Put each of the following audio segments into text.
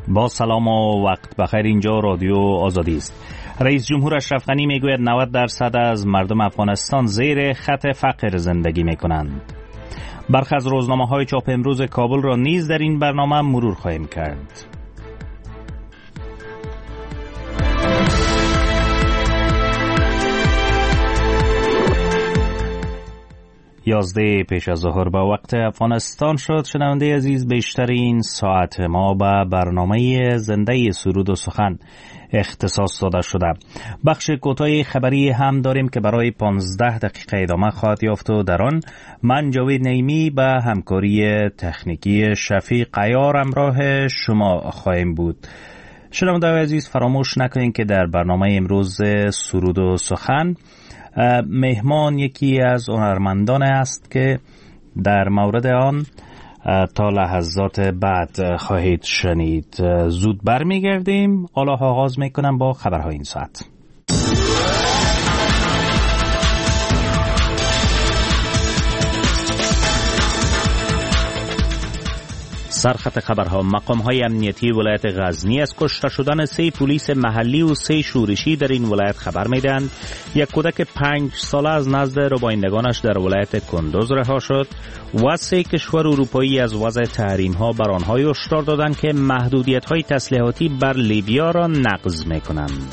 با سلام و وقت بخیر. اینجا رادیو آزادی است. رئیس جمهور اشرف غنی میگوید 90% از مردم افغانستان زیر خط فقر زندگی میکنند. برخی از روزنامه‌های چاپ امروز کابل را نیز در این برنامه مرور خواهیم کرد. 11 پیش از ظهر به وقت افغانستان شد. شنونده عزیز، بیشتر این ساعت ما به برنامه زنده سرود و سخن اختصاص داده شده. بخش کوتاه خبری هم داریم که برای 15 دقیقه ادامه خواهد یافت و در آن من جاوید نعیمی به همکاری تکنیکی شفیق عیار همراه شما خواهیم بود. شنونده عزیز، فراموش نکنید که در برنامه امروز سرود و سخن مهمان یکی از هنرمندان است که در مورد آن تا لحظات بعد خواهید شنید. زود برمیگردیم. حالا آغاز میکنم با خبرهای این ساعت. سرخط خبرها: مقام‌های امنیتی ولایت غزنی از کشته شدن 3 پلیس محلی و 3 شورشی در این ولایت خبر میدهند. یک کودک 5 ساله از نزد ربایندگانش در ولایت کندوز رها شد و 3 کشور اروپایی از وضع تحریم‌ها بر آنها هشدار دادند که محدودیت‌های تسلیحاتی بر لیبیا را نقض می‌کنند.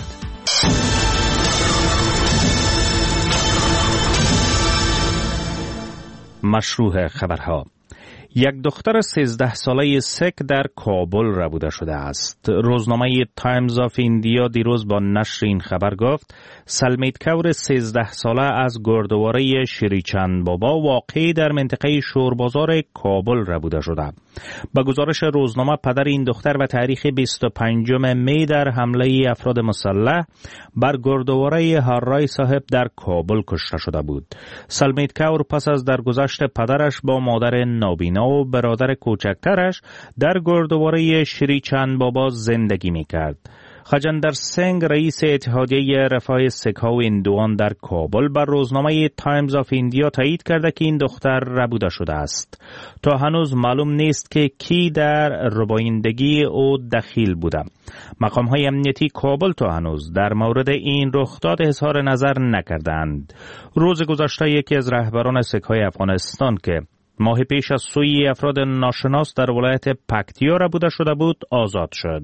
مشروع خبرها: یک دختر 13 ساله سیک در کابل ربوده شده است. روزنامه تایمز آف ایندیا دیروز با نشر این خبر گفت سلمیت کور 13 ساله از گردواره شری چند بابا واقع در منطقه شوربازار کابل ربوده شده. با گزارش روزنامه، پدر این دختر و تاریخ 25 می در حمله افراد مسلح بر گردواره هررای صاحب در کابل کشته شده بود. سلمیت کور پس از درگذشت پدرش با مادر نابینا و برادر کوچکترش در گردواره شری چند بابا زندگی می‌کرد. خجندر سنگ، رئیس اتحادیه رفاه سک‌ها و هندوان در کابل، بر روزنامه تایمز آف ایندیا تایید کرده که این دختر ربوده شده است. تا هنوز معلوم نیست که کی در ربایندگی او دخیل بوده. مقام‌های امنیتی کابل تا هنوز در مورد این رخداد اظهار نظر نکردند. روز گذشته یکی از رهبران سک‌های افغانستان که ماه پیش از سوی افراد ناشناس در ولایت پکتیا ربوده شده بود آزاد شد.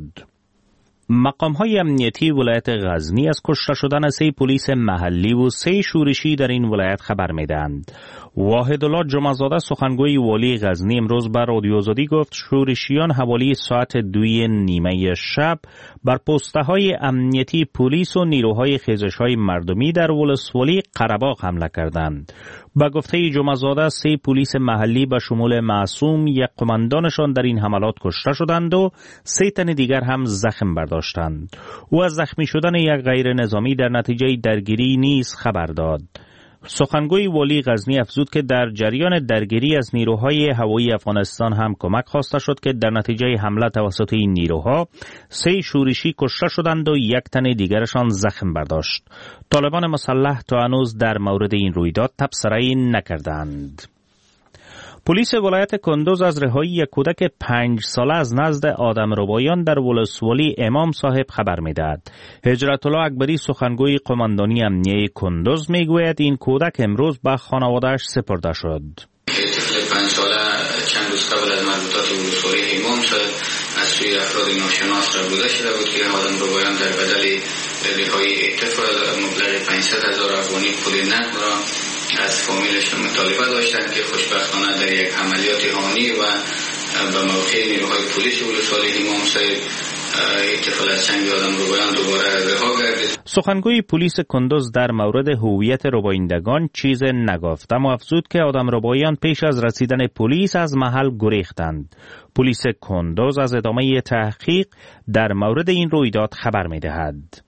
مقام‌های امنیتی ولایت غزنی از کشته شدن 3 پلیس محلی و 3 شورشی در این ولایت خبر می‌دهند. واحدالله جمعه‌زاده، سخنگوی والی غزنی، امروز بر رادیو آزادی گفت شورشیان حوالی ساعت 2:30 شب بر پست‌های امنیتی پلیس و نیروهای خیزش‌های مردمی در ولسوالی قره‌باغ حمله کردند. با گفته جمعه‌زاده 3 پلیس محلی به شمول معصوم، یک قماندانشان در این حملات کشته شدند و 3 تن دیگر هم زخم برداشتند. او از زخمی شدن یک غیر نظامی در نتیجه درگیری نیز خبر داد. سخنگوی والی غزنی افزود که در جریان درگیری از نیروهای هوایی افغانستان هم کمک خواسته شد که در نتیجه حمله توسط این نیروها 3 شورشی کشته شدند و 1 تن دیگرشان زخم برداشت. طالبان مسلح تا هنوز در مورد این رویداد تبصره‌ای نکردند. پلیس ولایت کندوز از رهایی یک کودک 5 ساله از نزد آدمربایان در ولسوالی امام صاحب خبر می‌دهد. هجرت الله اکبری، سخنگوی قماندانی امنیه کندوز، میگوید این کودک امروز به خانواده‌اش سپرده شد. طفل 5 ساله چند روز قبل از مربوطات ولسوالی امام صاحب از سوی افراد ناشناس ربوده شده بود که آدمربایان در بدل رهایی طفل مبلغ 500,000 افغانی پول نقد را از فامیلشون مطالبه داشتند که خوشبختانه در یک عملیات هانی و به موقع نیروهای پلیس ولسوالی امام صاحب طفل از چنگ آدمربایان دوباره رها گردید. سخنگوی پلیس کندوز در مورد هویت ربایندگان چیز نگفت، اما افزود که آدمربایان پیش از رسیدن پلیس از محل گریختند. پلیس کندوز از ادامه تحقیق در مورد این رویداد خبر می‌دهد.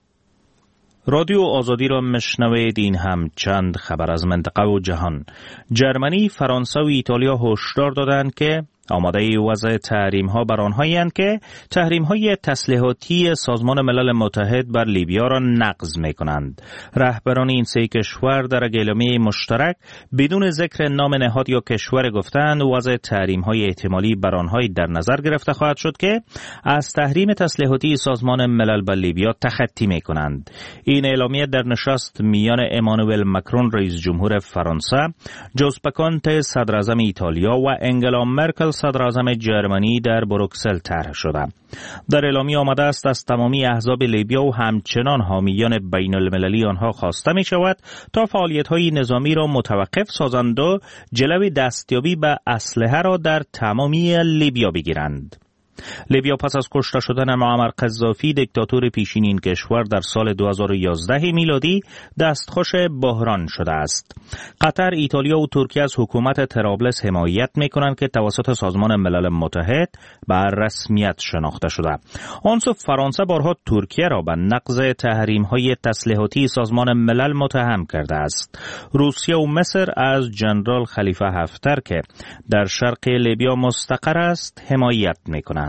رادیو آزادی را مشنوید. این هم چند خبر از منطقه و جهان. جرمنی، فرانسه و ایتالیا هشدار دادند که آماده وضع تحریم ها بر آنهایی اند که تحریم های تسلیحاتی سازمان ملل متحد بر لیبیا را نقض می کنند. رهبران این سه کشور در اعلامیه مشترک بدون ذکر نام نهاد یا کشور گفتند وضع تحریم های احتمالی بر آنهایی در نظر گرفته خواهد شد که از تحریم تسلیحاتی سازمان ملل بر لیبیا تخطی می کنند. این اعلامیه در نشست میان امانوئل مکرون رئیس جمهور فرانسه، جوزپه کونته صدر اعظم ایتالیا و انگلا مرکل صدر اعظم جرمنی در بروکسل طرح شده. در اعلامیه آمده است از تمامی احزاب لیبیا و همچنان حامیان بین المللی آنها خواسته می شود تا فعالیت‌های نظامی را متوقف سازند و جلوی دستیابی به اسلحه را در تمامی لیبیا بگیرند. لیبیا پس از کشته شدن معمر قذافی دیکتاتور پیشین این کشور در سال 2011 میلادی دستخوش بحران شده است. قطر، ایتالیا و ترکیه از حکومت طرابلس حمایت می‌کنند که توسط سازمان ملل متحد بر رسمیت شناخته شده. آنسو فرانسه بارها ترکیه را به نقض تحریم‌های تسلیحاتی سازمان ملل متهم کرده است. روسیه و مصر از ژنرال خلیفه حفتر که در شرق لیبیا مستقر است حمایت می‌کنند.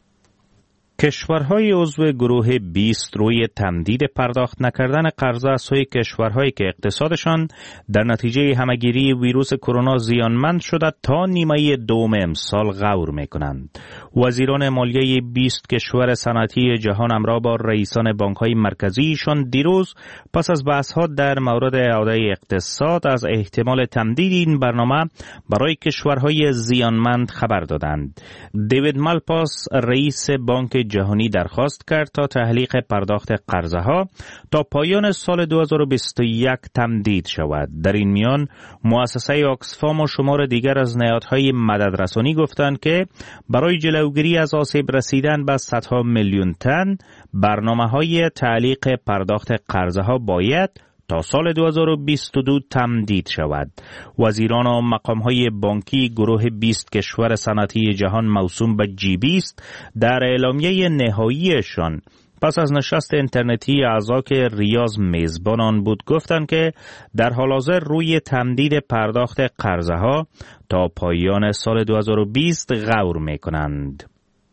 کشورهای عضو گروه 20 روی تمدید پرداخت نکردن قرض از سوی کشورهایی که اقتصادشان در نتیجه همهگیری ویروس کرونا زیانمند شده تا نیمه دوم امسال غور می‌کنند. وزیران مالیه 20 کشور صنعتی جهان همراه با رئیسان بانک‌های مرکزیشان دیروز پس از بحث‌ها در مورد اعاده اقتصاد از احتمال تمدید این برنامه برای کشورهای زیانمند خبر دادند. دیوید مالپاس رئیس بانک جهانی درخواست کرد تا تعلیق پرداخت قرضها تا پایان سال 2021 تمدید شود. در این میان مؤسسه آکسفام و شمار دیگر از نهادهای مددرسانی گفتند که برای جلوگیری از آسیب رسیدن به صدها میلیون تن برنامه‌های تعلیق پرداخت قرضها باید تا سال 2022 تمدید شود. وزیران و مقام‌های بانکی گروه 20 کشور صنعتی جهان موسوم به G20 در اعلامیه نهاییشان پس از نشست اینترنتی اعضا که ریاض میزبان آن بود گفتند که در حال حاضر روی تمدید پرداخت قرضها تا پایان سال 2020 غور می‌کنند.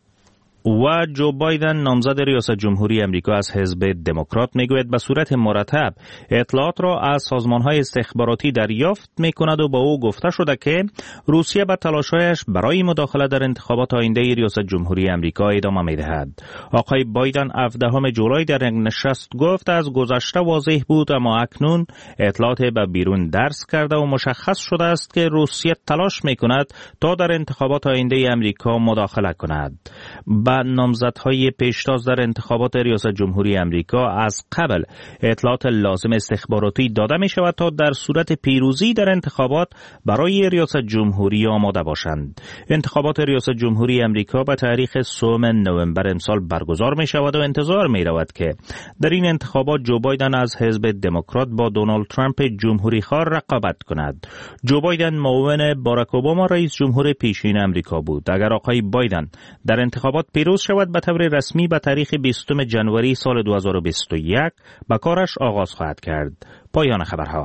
و جو بایدن نامزد ریاست جمهوری امریکا از حزب دموکرات میگوید به صورت مرتب اطلاعات را از سازمان‌های استخباراتی دریافت می‌کند و با او گفته شده که روسیه به تلاش‌هایش برای مداخله در انتخابات آینده ریاست جمهوری امریکا ادامه می‌دهد. آقای بایدن 17 جولای در یک نشست گفت از گذشته واضح بود اما اکنون اطلاعات به بیرون درس کرده و مشخص شده است که روسیه تلاش می‌کند تا در انتخابات آینده امریکا مداخله کند. نامزدهای پیشتاز در انتخابات ریاست جمهوری امریکا از قبل اطلاعات لازم استخباراتی داده می شود تا در صورت پیروزی در انتخابات برای ریاست جمهوری آماده باشند. انتخابات ریاست جمهوری امریکا به تاریخ 3 نوامبر امسال برگزار می شود و انتظار می رود که در این انتخابات جو بایدن از حزب دموکرات با دونالد ترامپ جمهوری خواه رقابت کند. جو بایدن معاون باراک اوباما رئیس جمهور پیشین امریکا بود. اگر آقای بایدن در انتخابات پیروز شود به طور رسمی به تاریخ 20 جنوری سال 2021 به کارش آغاز خواهد کرد. پایان خبرها.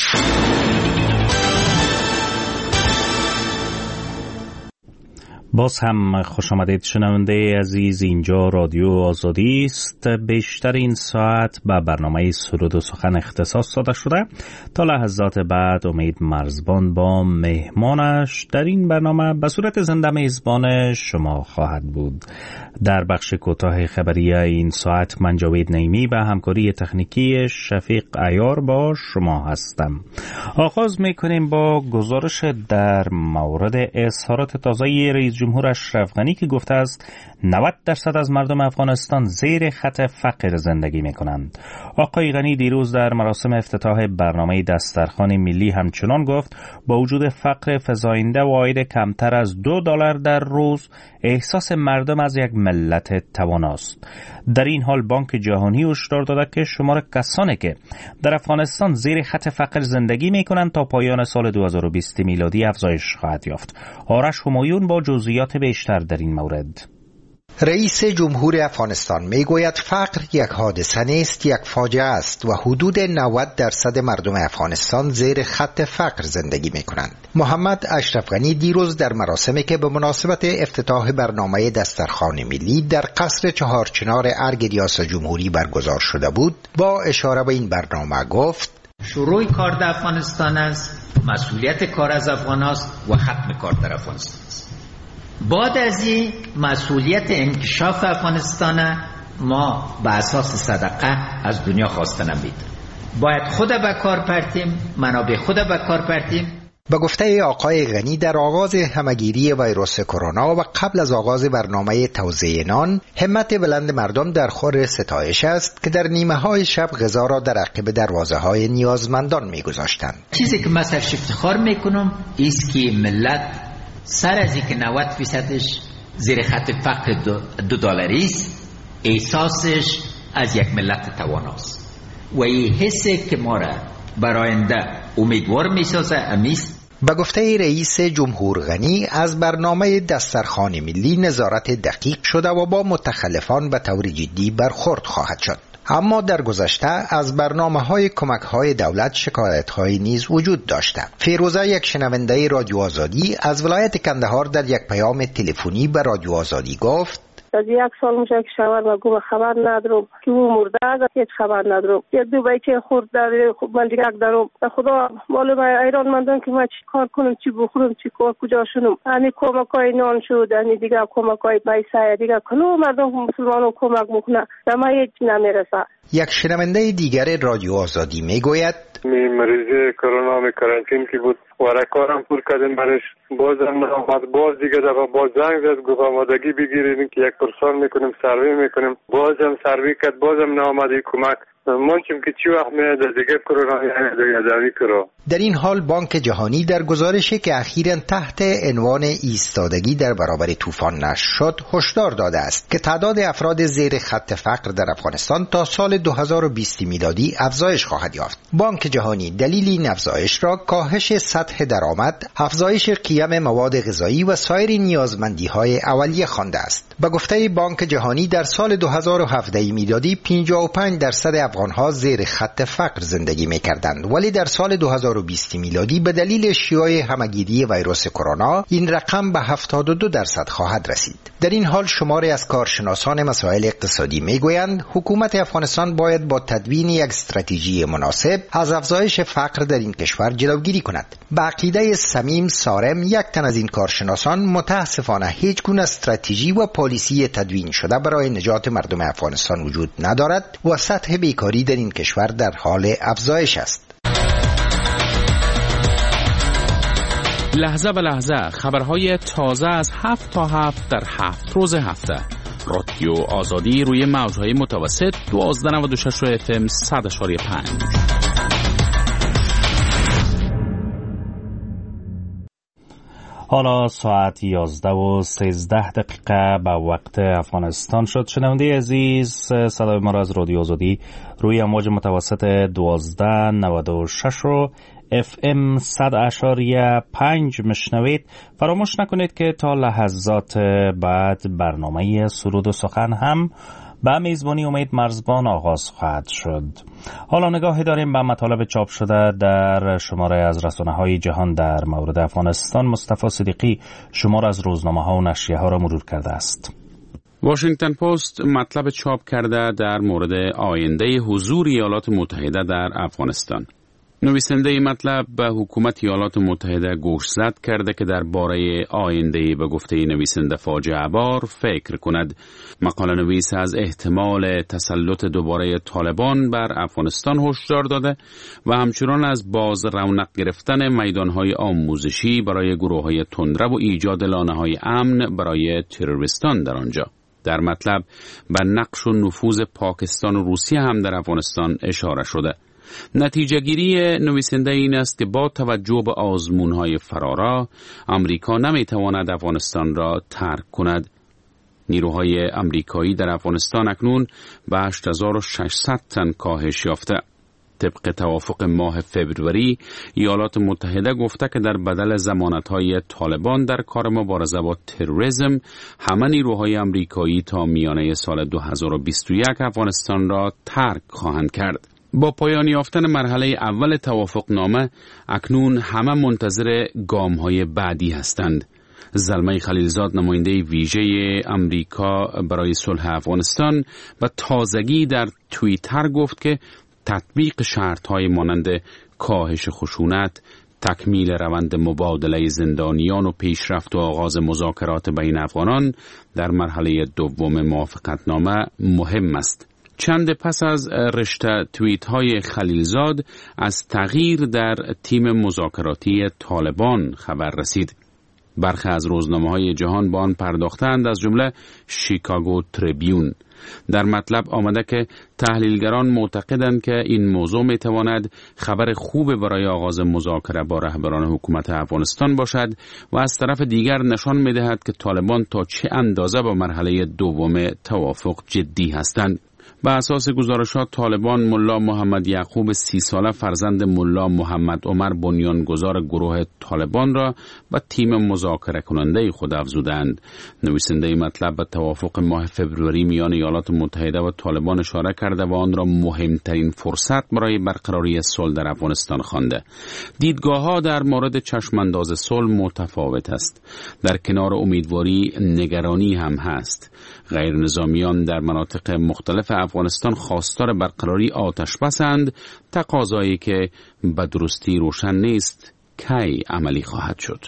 باز هم خوش آمدید شنونده عزیز، اینجا رادیو آزادی است. بیشتر این ساعت به برنامه سرود و سخن اختصاص داده شده. تا لحظات بعد امید مرزبان با مهمانش در این برنامه به صورت زنده میزبان شما خواهد بود. در بخش کوتاه خبری این ساعت من جاوید نعیمی به همکاری تکنیکی شفیق عیار با شما هستم. آغاز میکنیم با گزارش در مورد اظهارات تازه رئیس جمهور اشرف غنی که گفته است 90% از مردم افغانستان زیر خط فقر زندگی میکنند. آقای غنی دیروز در مراسم افتتاح برنامه دسترخوان ملی همچنان گفت با وجود فقر فزاینده و عاید کمتر از $2 در روز احساس مردم از یک ملت تواناست. در این حال بانک جهانی هشدار داده که شمار کسانی که در افغانستان زیر خط فقر زندگی میکنند تا پایان سال 2020 میلادی افزایش خواهد یافت. آرش همایون با جزئیات بیشتر در این مورد. رئیس جمهور افغانستان میگوید فقر یک حادثه نیست، یک فاجعه است و حدود 90% مردم افغانستان زیر خط فقر زندگی می کنند. محمد اشرف غنی دیروز در مراسمی که به مناسبت افتتاح برنامه دسترخوان ملی در قصر چهارچنار ارگ ریاست جمهوری برگزار شده بود، با اشاره به این برنامه گفت: شروع کار در افغانستان است، مسئولیت کار از افغان است و ختم کار در افغانستان است. بعد از این مسئولیت انکشاف افغانستان ما به اساس صدقه از دنیا خواستن بید. باید خود به کار پرتیم، منابع خود به کار پرتیم. به گفته آقای غنی در آغاز همهگیری ویروس کرونا و قبل از آغاز برنامه توزیع نان، همت بلند مردم در خور ستایش است که در نیمه های شب غذا را در عقب دروازه های نیازمندان می گذاشتند. چیزی که مثلا افتخار میکنم ایست که ملت سر از اینکه 90%ش زیر خط فقر $2 است، احساسش از یک ملت تواناست و این حسی که ما را برای آینده امیدوار میسازه امیست. به گفته رئیس جمهور غنی از برنامه دسترخوان ملی نظارت دقیق شده و با متخلفان به طور جدی برخورد خواهد شد. اما در گذشته از برنامه‌های کمک‌های دولت شکایت‌های نیز وجود داشته. فیروزه، یک شنونده رادیو آزادی از ولایت کندهار، در یک پیام تلفنی به رادیو آزادی گفت: از 1 سال میشه که شوهر و گوم خبر ندارم که او مرده است، هیچ خبر ندارم. یه دو بچه خورد در من دیگه دارم. خدا معلومه ایران مندم که ما چی کار کنم، چی بخورم، چی کار کجا شونم. یعنی کمکای نان شد، یعنی دیگه کمکای پیسه دیگه کنو مردم مسلمانو کمک میکنه، اما هیچ نمیرسه. یک شنونده دیگر رادیو آزادی میگوید: مریض کرونا می کرانتین کی بود، ورکارم پول کردیم برش، بازم نامد. باز دیگه دفعه باز زنگ زد گفت آمادگی بگیرید که یک پرسان میکنیم، سروی میکنیم. بازم سروی کرد، بازم نامد کمک. منچم که چی وقت میاد دیگه کرونا یادوی کرو. در این حال بانک جهانی در گزارشی که اخیراً تحت عنوان ایستادگی در برابر طوفان نشر شد هشدار داده است که تعداد افراد زیر خط فقر در افغانستان تا سال 2020 میلادی افزایش خواهد یافت. بانک جهانی دلیل این افزایش را کاهش سطح درآمد، افزایش قیمت مواد غذایی و سایر نیازمندی‌های اولیه خوانده است. به گفته بانک جهانی در سال 2017 میلادی 55% افغان‌ها زیر خط فقر زندگی می‌کردند، ولی در سال 2020 میلادی به دلیل شیوع همهگیری ویروس کرونا این رقم به 72% خواهد رسید. در این حال شماری از کارشناسان مسائل اقتصادی میگویند حکومت افغانستان باید با تدوین یک استراتژی مناسب از افزایش فقر در این کشور جلوگیری کند. به عقیده صمیم سارم، یک تن از این کارشناسان، متاسفانه هیچ گونه استراتژی و پالیسی تدوین شده برای نجات مردم افغانستان وجود ندارد و سطح بیکاری در این کشور در حال افزایش است. لحظه به لحظه خبرهای تازه از 7 تا 7 در 7 روز هفته. رادیو آزادی روی موجهای متوسط 1296 FM 100.5. حالا ساعت 11:13 به وقت افغانستان شد. شنونده عزیز، صدای ما را از رادیو آزادی روی امواج متوسط 1296 رو FM 100.5 مشنوید. فراموش نکنید که تا لحظات بعد برنامه سرود و سخن هم به میزبانی امید مرزبان آغاز خواهد شد. حالا نگاهی داریم به مطالب چاپ شده در شماره از رسانه‌های جهان در مورد افغانستان. مصطفی صدیقی شماره از روزنامه‌ها و نشریه‌ها را مرور کرده است. واشنگتن پست مطلب چاپ کرده در مورد آینده حضور ایالات متحده در افغانستان. نویسنده این مطلب به حکومت ایالات متحده گوشزد کرده که درباره آینده به گفته نویسنده فاجعه بار فکر کند. مقاله نویس از احتمال تسلط دوباره طالبان بر افغانستان هشدار داده و همچنان از باز رونق گرفتن میدانهای آموزشی برای گروه‌های تندرو و ایجاد لانه‌های امن برای تروریستان در آنجا. در مطلب به نقش و نفوذ پاکستان و روسیه هم در افغانستان اشاره شده. نتیجه گیری نویسنده این است که با توجه به آزمون‌های فرارا، امریکا نمی‌تواند افغانستان را ترک کند. نیروهای امریکایی در افغانستان اکنون به 8600 تن کاهش یافته. طبق توافق ماه فبروری ایالات متحده گفته که در بدل ضمانت‌های طالبان در کار مبارزه با تروریسم همه نیروهای آمریکایی تا میانه سال 2021 افغانستان را ترک خواهند کرد. با پایان یافتن مرحله اول توافقنامه اکنون همه منتظر گام‌های بعدی هستند. زلمه خلیلزاد نماینده ویژه امریکا برای صلح افغانستان و تازگی در توییتر گفت که تطبیق شرط‌های مانند کاهش خشونت، تکمیل روند مبادله زندانیان و پیشرفت و آغاز مذاکرات بین افغانان در مرحله دوم موافقتنامه مهم است. چند پس از رشته توییت های خلیلزاد از تغییر در تیم مذاکراتی طالبان خبر رسید. برخی از روزنامه‌های جهان با آن پرداختند، از جمله شیکاگو تریبیون. در مطلب آمده که تحلیلگران معتقدند که این موضوع میتواند خبر خوب برای آغاز مذاکره با رهبران حکومت افغانستان باشد و از طرف دیگر نشان میدهد که طالبان تا چه اندازه با مرحله دوم توافق جدی هستند. بر اساس گزارشات طالبان ملا محمد یعقوب 30 ساله فرزند ملا محمد عمر بنیانگذار گروه طالبان را به تیم مذاکره کننده خود افزودند. نویسنده مطلب به توافق ماه فبروری میان ایالات متحده و طالبان اشاره کرده و آن را مهمترین فرصت برای برقراری صلح در افغانستان خوانده. دیدگاه‌ها در مورد چشمانداز صلح متفاوت است. در کنار امیدواری نگرانی هم هست. غیر نظامیان در مناطق مختلف افغانستان خواستار برقراری آتش بسند، تقاضایی که به درستی روشن نیست کی عملی خواهد شد.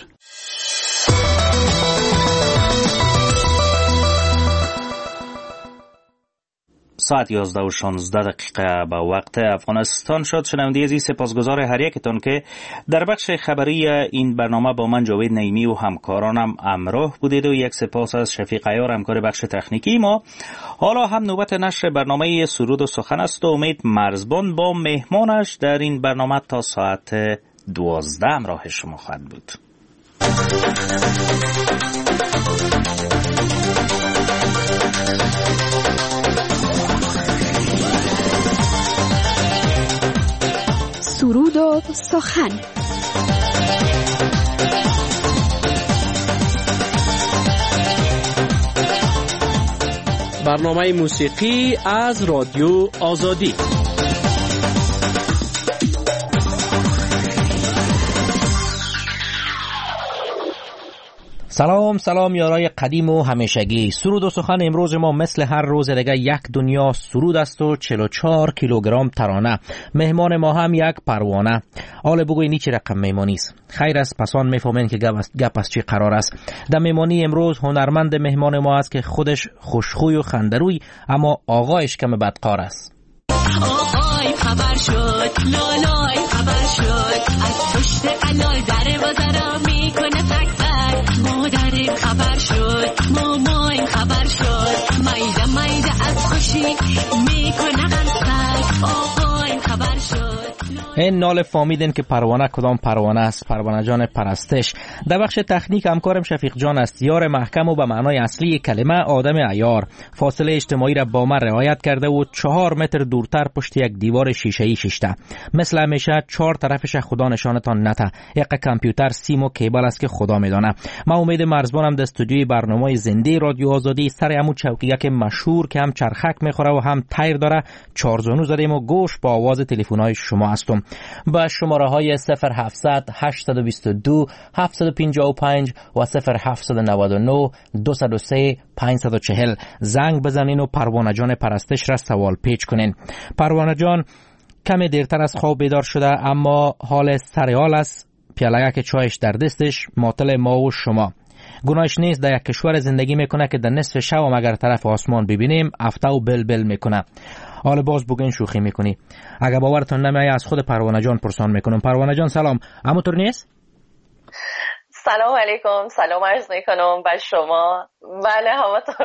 ساعت 11:16 به وقت افغانستان شد. شنونده عزیز، سپاسگزار هر یکتان که در بخش خبری این برنامه با من جاوید نعیمی و همکارانم همراه بودید و یک سپاس از شفیق عیار همکار بخش تکنیکی ما. حالا هم نوبت نشر برنامه سرود و سخن است و امید مرزبان با مهمانش در این برنامه تا ساعت 12 همراه شما خواهد بود. سرود و سخن. برنامه موسیقی از رادیو آزادی. سلام یارای قدیم و همیشگی. سرود و سخن امروز ما مثل هر روز دیگه یک دنیا سرود است و 44 کیلوگرم ترانه. مهمان ما هم یک پروانه. حالا بگوین چی رقم مهمانی است؟ خیر است، پسان میفهمین که گپ از چی قرار است. در مهمانی امروز هنرمند مهمان ما است که خودش خوشخوی و خندروی، اما آقایش کم بدقار است. آقای خبر شد، لالای خبر شد، از پشت قلال در بازارا میکنه تک تک. مادر خبر شد، مامان خبر شد، میده از خوشی میکنه غنسک. آقای خبر شد. این نال فامیدن که پروانه کدام پروانه است؟ پروانه جان پرستش. در بخش تکنیک همکارم شفیق جان است. یار محکم و به معنای اصلی کلمه آدم عیار. فاصله اجتماعی را با من رعایت کرده و 4 متر دورتر پشت یک دیوار شیشه‌ای شیشته. مثل همیشه 4 طرفش خدا نشانتان نته. یک کامپیوتر، سیم و کیبل است که خدا میدانه. من امید مرزبانم در استودیوی برنامه زنده رادیو آزادی سر همون چوکیه که مشهور که هم چرخک میخوره و هم تیر داره 4 زانو زدیم و گوش با آواز تلفن‌های شما هستم. با شماره‌های 0700 822 755 و 0799 203 540 زنگ بزنین و پروانه جان پرستش را سوال پیچ کنین. پروانه جان کمی دیرتر از خواب بیدار شده، اما حال سریال است. پیاله که چایش در دستش، ماطل ما و شما. گناهش نیست، در یک کشور زندگی میکنه که در نصف شب و مگر طرف آسمان ببینیم افته و بل میکنه. حالا باز بگین شوخی میکنی. اگه باورتون نمیاد از خود پروانه جان پرسان میکنم. پروانه جان سلام، همونطور نیست؟ سلام علیکم، سلام عرض میکنم به شما. بله همونطور.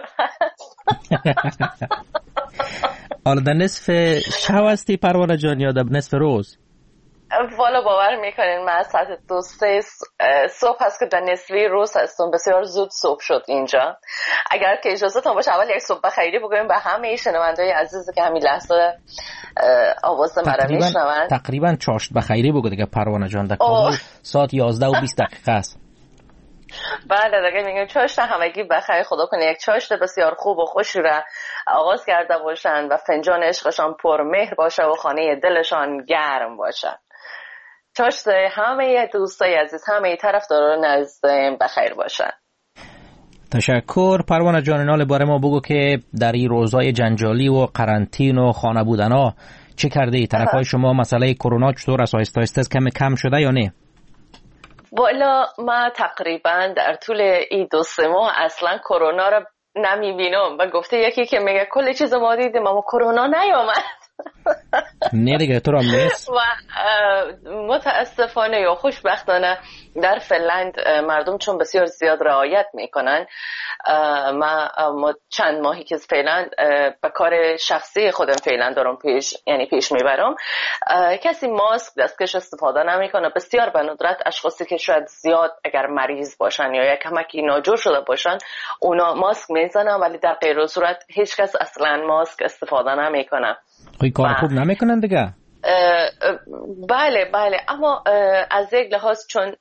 حالا در نصف شب هستی پروانه جان یا در نصف روز؟ والا باور میکنین من از ساعت 2-3 صبح هست که در نصفی روز هستم. بسیار زود صبح شد اینجا. اگر که اجازهتون باشه اول یک صبح خیری بگویم به همه شنونده‌های عزیزی که همین لحظه آواز مرا میشنون. تقریبا چاشت بخیری بگو دیگه پروانه جان. در کابل ساعت 11:20 است. بله دیگه میگم چاشت همگی بخیر. خدا کنه یک چاشت بسیار خوب و خوشی را آغاز کرده باشن و فنجان عشقشان پر مهر باشه و خانه دلشان گرم باشه. چاشت همه دوستای عزیز همه طرفداران عزیزم بخیر باشن. تشکر. پروانه جان نال باره ما بگو که در این روزای جنجالی و قرنطین و خانه بودن ها چه کرده ای؟ طرفای شما مسئله کرونا چطور است؟ آهسته آهسته کم شده یا نه؟ والا ما تقریبا در طول این 2-3 ماه اصلا کرونا رو نمیبینم و گفته یکی که میگه کل چیز ما دیدیم اما کرونا نیامد. نه دیگه تو را نیست. و متاسفانه یا خوشبختانه در فنلند مردم چون بسیار زیاد رعایت میکنن، ما چند ماهی که فعلا به کار شخصی خودم فعلا دارم پیش میبرم، کسی ماسک دستکش استفاده نمیکنه. بسیار به ندرت اشخاصی که شاید زیاد اگر مریض باشن یا یک کمکی ناجور شده باشن اونا ماسک میزنن، ولی در غیر صورت هیچ کس اصلا ماسک استفاده نمیکنه. خیلی کار خوب نمیکنن دیگه. بله اما از یک لحاظ چون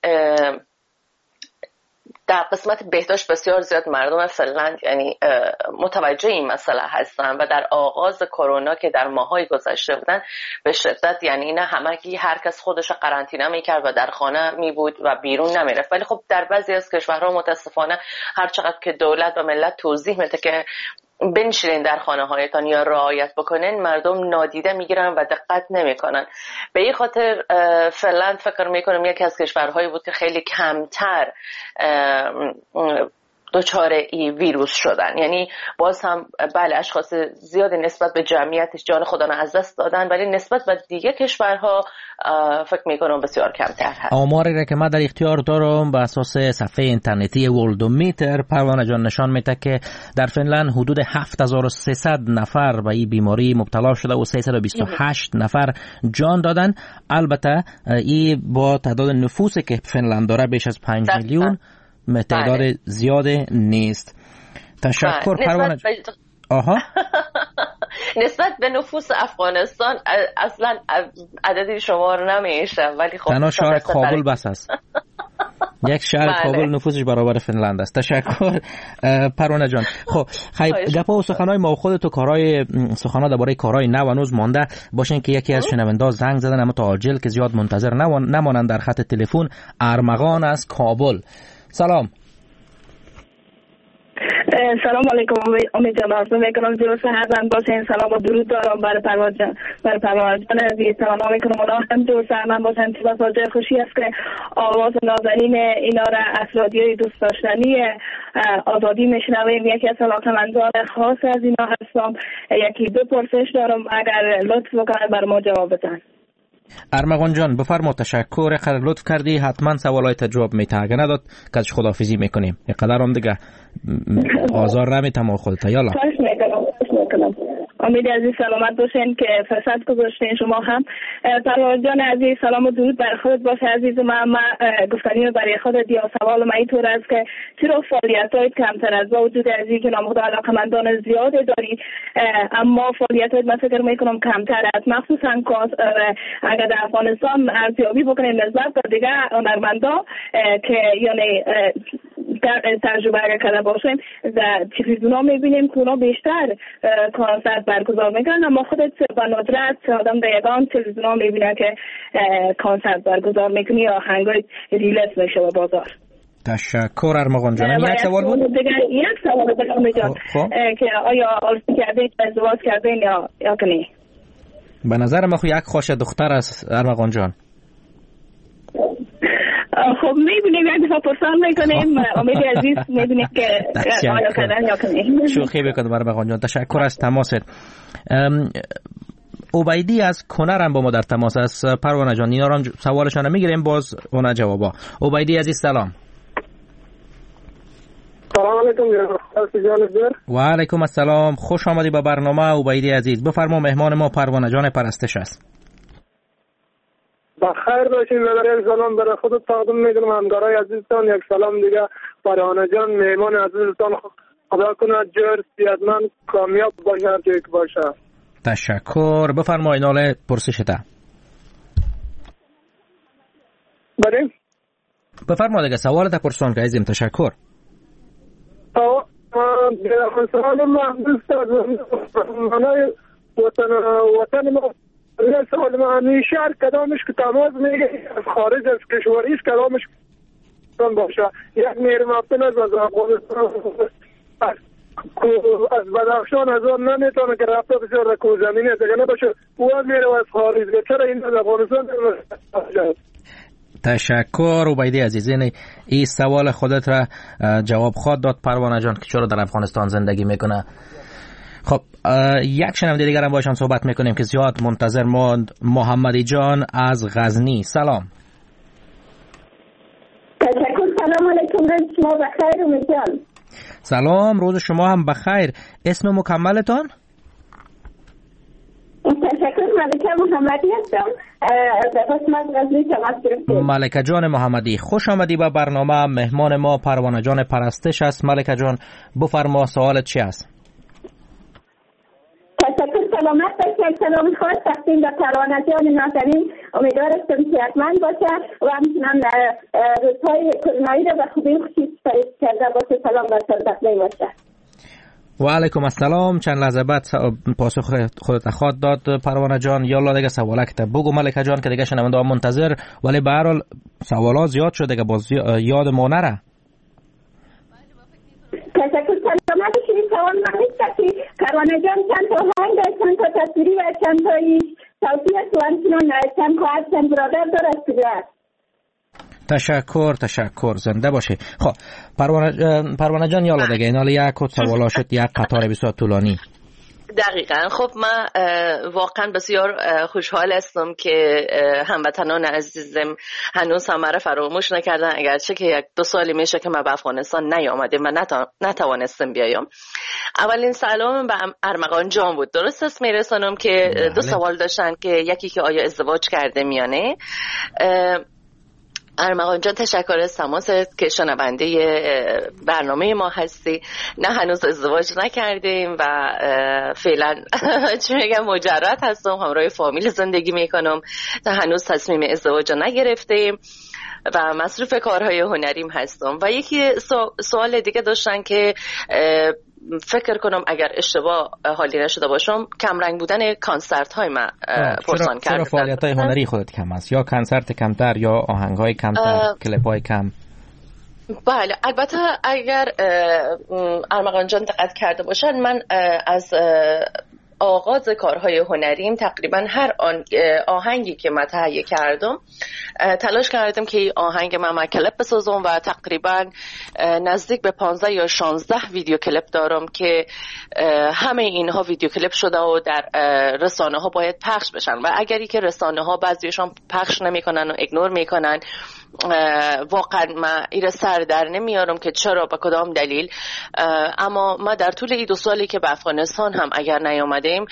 در قسمت بهداشت بسیار زیاد مردم فنلند یعنی متوجه این مسئله هستن و در آغاز کرونا که در ماهای گذشته بودن به شدت یعنی نه همگی هر کس خودش قرنطینه میکرد و در خانه میبود و بیرون نمیرفت. ولی خب در بعضی از کشورها متاسفانه هر چقدر که دولت و ملت توضیح میده که بنشینین در خانه هایتان یا رعایت بکنین، مردم نادیده میگیرن و دقت نمیکنن. به این خاطر فنلند فکر میکنم یکی از کشورهایی بود که خیلی کمتر دچار این ویروس شدن. یعنی باز هم بله اشخاص زیادی نسبت به جمعیتش جان خودشون از دست دادن، ولی نسبت به دیگه کشورها فکر میکنم بسیار کمتر هست. آماری را که من در اختیار دارم به اساس صفحه اینترنتی ورلدومیتر پروانه جان نشان میده که در فنلند حدود 7300 نفر به این بیماری مبتلا شده و 328 نفر جان دادن. البته این با تعداد نفوسی که فنلند داره بیش از 5 میلیون تعداد زیاده نیست. تشکر پروانه. نسبت به نفوس افغانستان اصلا عددی شمار نمیشه، ولی خب تنها شهر کابل بس است. یک شهر کابل نفوسش برابر فنلند است. تشکر پروانه جان. خب گپا و سخنای ما و خودت و کارهای سخنا درباره کارهای نو هنوز مانده باشین که یکی از شنوندا زنگ زدن اما تا عاجل که زیاد منتظر نمانند در خط تلفن. ارمغان از کابل. سلام. سلام علیکم امید جان، عرض میکنم جلو سهرمند باشین. سلام و درود دارم برای پروانه جان عزیز. سلام میکنم اونا هم جلو سهرمند باشن. بسیار خوشی است که آواز نازنین اینا را از رادیوی دوست داشتنی آزادی میشنویم. یکی از علاقه‌مندان خاص از اینا هستم. یکی دو پرسش دارم اگر لطف بکنن بر ما جواب بدن. ارمغان جان بفرما. تشکر. اگر لطف کردی حتما سوالات جواب میته، اگر نداد کاش خداحافظی میکنیم. یقدر هم دیگه آزار نمیتم و خودتا. یالا خواهش میکنم. امید عزیز سلامت باشین که فرصت گذاشتین. شما هم پروانه جان عزیز سلام و درود بر خودت باشه عزیز. من گفتنی رو برای خودت یا سوال من اینطور است که چرا فعالیت‌هایت کمتر از با وجود از اینکه نامخدا علاقه‌مندان زیاد داری اما فعالیت‌هایت من فکر میکنم کمتر است، مخصوصا اگر در افغانستان ارزیابی بکنیم نسبت به دیگه هنرمندان که یعنی تجربه کرده باشیم در تلویزیون‌ها می‌بینیم که اونا بیشتر کنسرت برگزار میکنن، اما خودت به ندرت آدم در یگان تلویزیون‌ها می‌بینه که کنسرت برگزار میکنی یا آهنگای ریلیز میشه به بازار. تشکر ارمغان جان. یک سوال بود؟ یک سوال بکنم جان که آیا آرزو کردین ازدواج کردین یا که نه؟ به نظر من یک خوش دختر است ارمغان جان. خب میبینیم یک دفعه پرسان میکنیم. امید عزیز میبینیم که آیا کردن یا کنیم. شوخی بکنم ارمغان جان. تشکر از تماست. عبیدی از کنر هم با ما در تماس است. پروانه جان اینا رو هم سوالشان میگیریم باز اونا جوابا. عبیدی عزیز سلام. سلام علیکم. و علیکم السلام. خوش آمدی به برنامه عبیدی عزیز. بفرما مهمان ما پروانه جان پرستش است. بخیر باشین و برای سلام برای خود تقدیم میکنم. همکارای عزیزتان یک سلام دیگه فرهانه جان مهمان عزیزتان خدا کنه جور صحتمند کامیاب باشه هر جایی که باشه. تشکر. بفرمایید حال پرسشته. بله بفرمایید اگه سوالت پرسون که عزیزم. تشکر. سوال من دوست منای وطن ما سوال من شهر کدامش که تماس میگه خارج از کشوریش کدامش باشه. یک میرم افتن از افغانستان از بدخشان از آن نمیتونه که رفته بسیار رکوب زمینه دیگه نباشه او میره از خارج. چرا این از افغانستان نمیشه؟ تشکر عبیدی عزیزین. این سوال خودت را جواب خواهد داد پروانه جان که چرا در افغانستان زندگی میکنه. خب یک شنونده دیگر هم باشن صحبت میکنیم که زیاد منتظر ماند. محمدی جان از غزنی. سلام. تشکر. سلام علیکم. روز شما بخیر امید جان. سلام روز شما هم بخیر. اسم مکملتان؟ تشکر. ملکه محمدی هستم. ملکه جان محمدی خوش آمدی به برنامه. مهمان ما پروانه جان پرستش است. ملکه جان بفرما سوالت چی است؟ تشکر. سلامت باشید. سلام خاص تقدیم به پروانه جان نازنین. امیدوارم صحتمند باشه و همچنان روزهای کرونایی را به خوبی خوشی کرده باشه. سلام و سلامت باشه. و علیکم السلام. چند لحظه بعد پاسخ خودت خواهد داد پروانه جان. یالا دیگه سوالک بگو ملکه جان که دیگه شنونده ها منتظر، ولی به هر حال سوالا زیاد شده دیگه باز یاد ما نره. تشکر. سلامت شدید. سوال من نیست که پروانه جان چند تا آهنگ چند تا تصویری و چند تا صوتی است و همچنان چند خواهر چند برادر داره است. تشکر زنده باشی. خب پروانه جان یالا دیگه این حالا یک سوالا شد یک قطار بسیار طولانی. دقیقاً. خب من واقعا بسیار خوشحال هستم که هموطنان عزیزم هنوز هم مرا فراموش نکردن، اگرچه که 1-2 سالی میشه که من به افغانستان نیامدم و نتوانستم بیایم. اولین سلام به ارمغان جان بود. درست است میرسانم که 2 سوال داشتن که یکی که آیا ازدواج کرده میانه. ارمغان جان تشکر از تماست که شنونده برنامه ما هستی. نه هنوز ازدواج نکردیم و فعلا چی میگم مجرد هستم، همراه فامیل زندگی میکنم تا هنوز تصمیم ازدواج نگرفتیم و مصروف کارهای هنریم هستم. و یکی سوال دیگه داشتن که فکر کنم اگر اشتباه حالی نشده باشم کمرنگ بودن کنسرت های من پرسان کردن. چرا فعالیت های هنری خودت کم است؟ یا کنسرت کمتر یا آهنگ های کمتر، کلیپ های کم؟ بله البته اگر ارمغان جان دقت کرده باشن من از آغاز کارهای هنریم تقریبا هر آهنگی که من تهیه کردم تلاش کردم که این آهنگ من کلیپ بسازم و تقریبا نزدیک به 15 یا 16 ویدیو کلیپ دارم که همه اینها ویدیو کلیپ شده و در رسانه ها باید پخش بشن و اگری که رسانه ها بعضیشون پخش نمیکنن و ایگنور میکنن واقعا من ایره سر در نمیارم که چرا به کدام دلیل. اما ما در طول این 2 سالی که به افغانستان هم اگر نیامدیم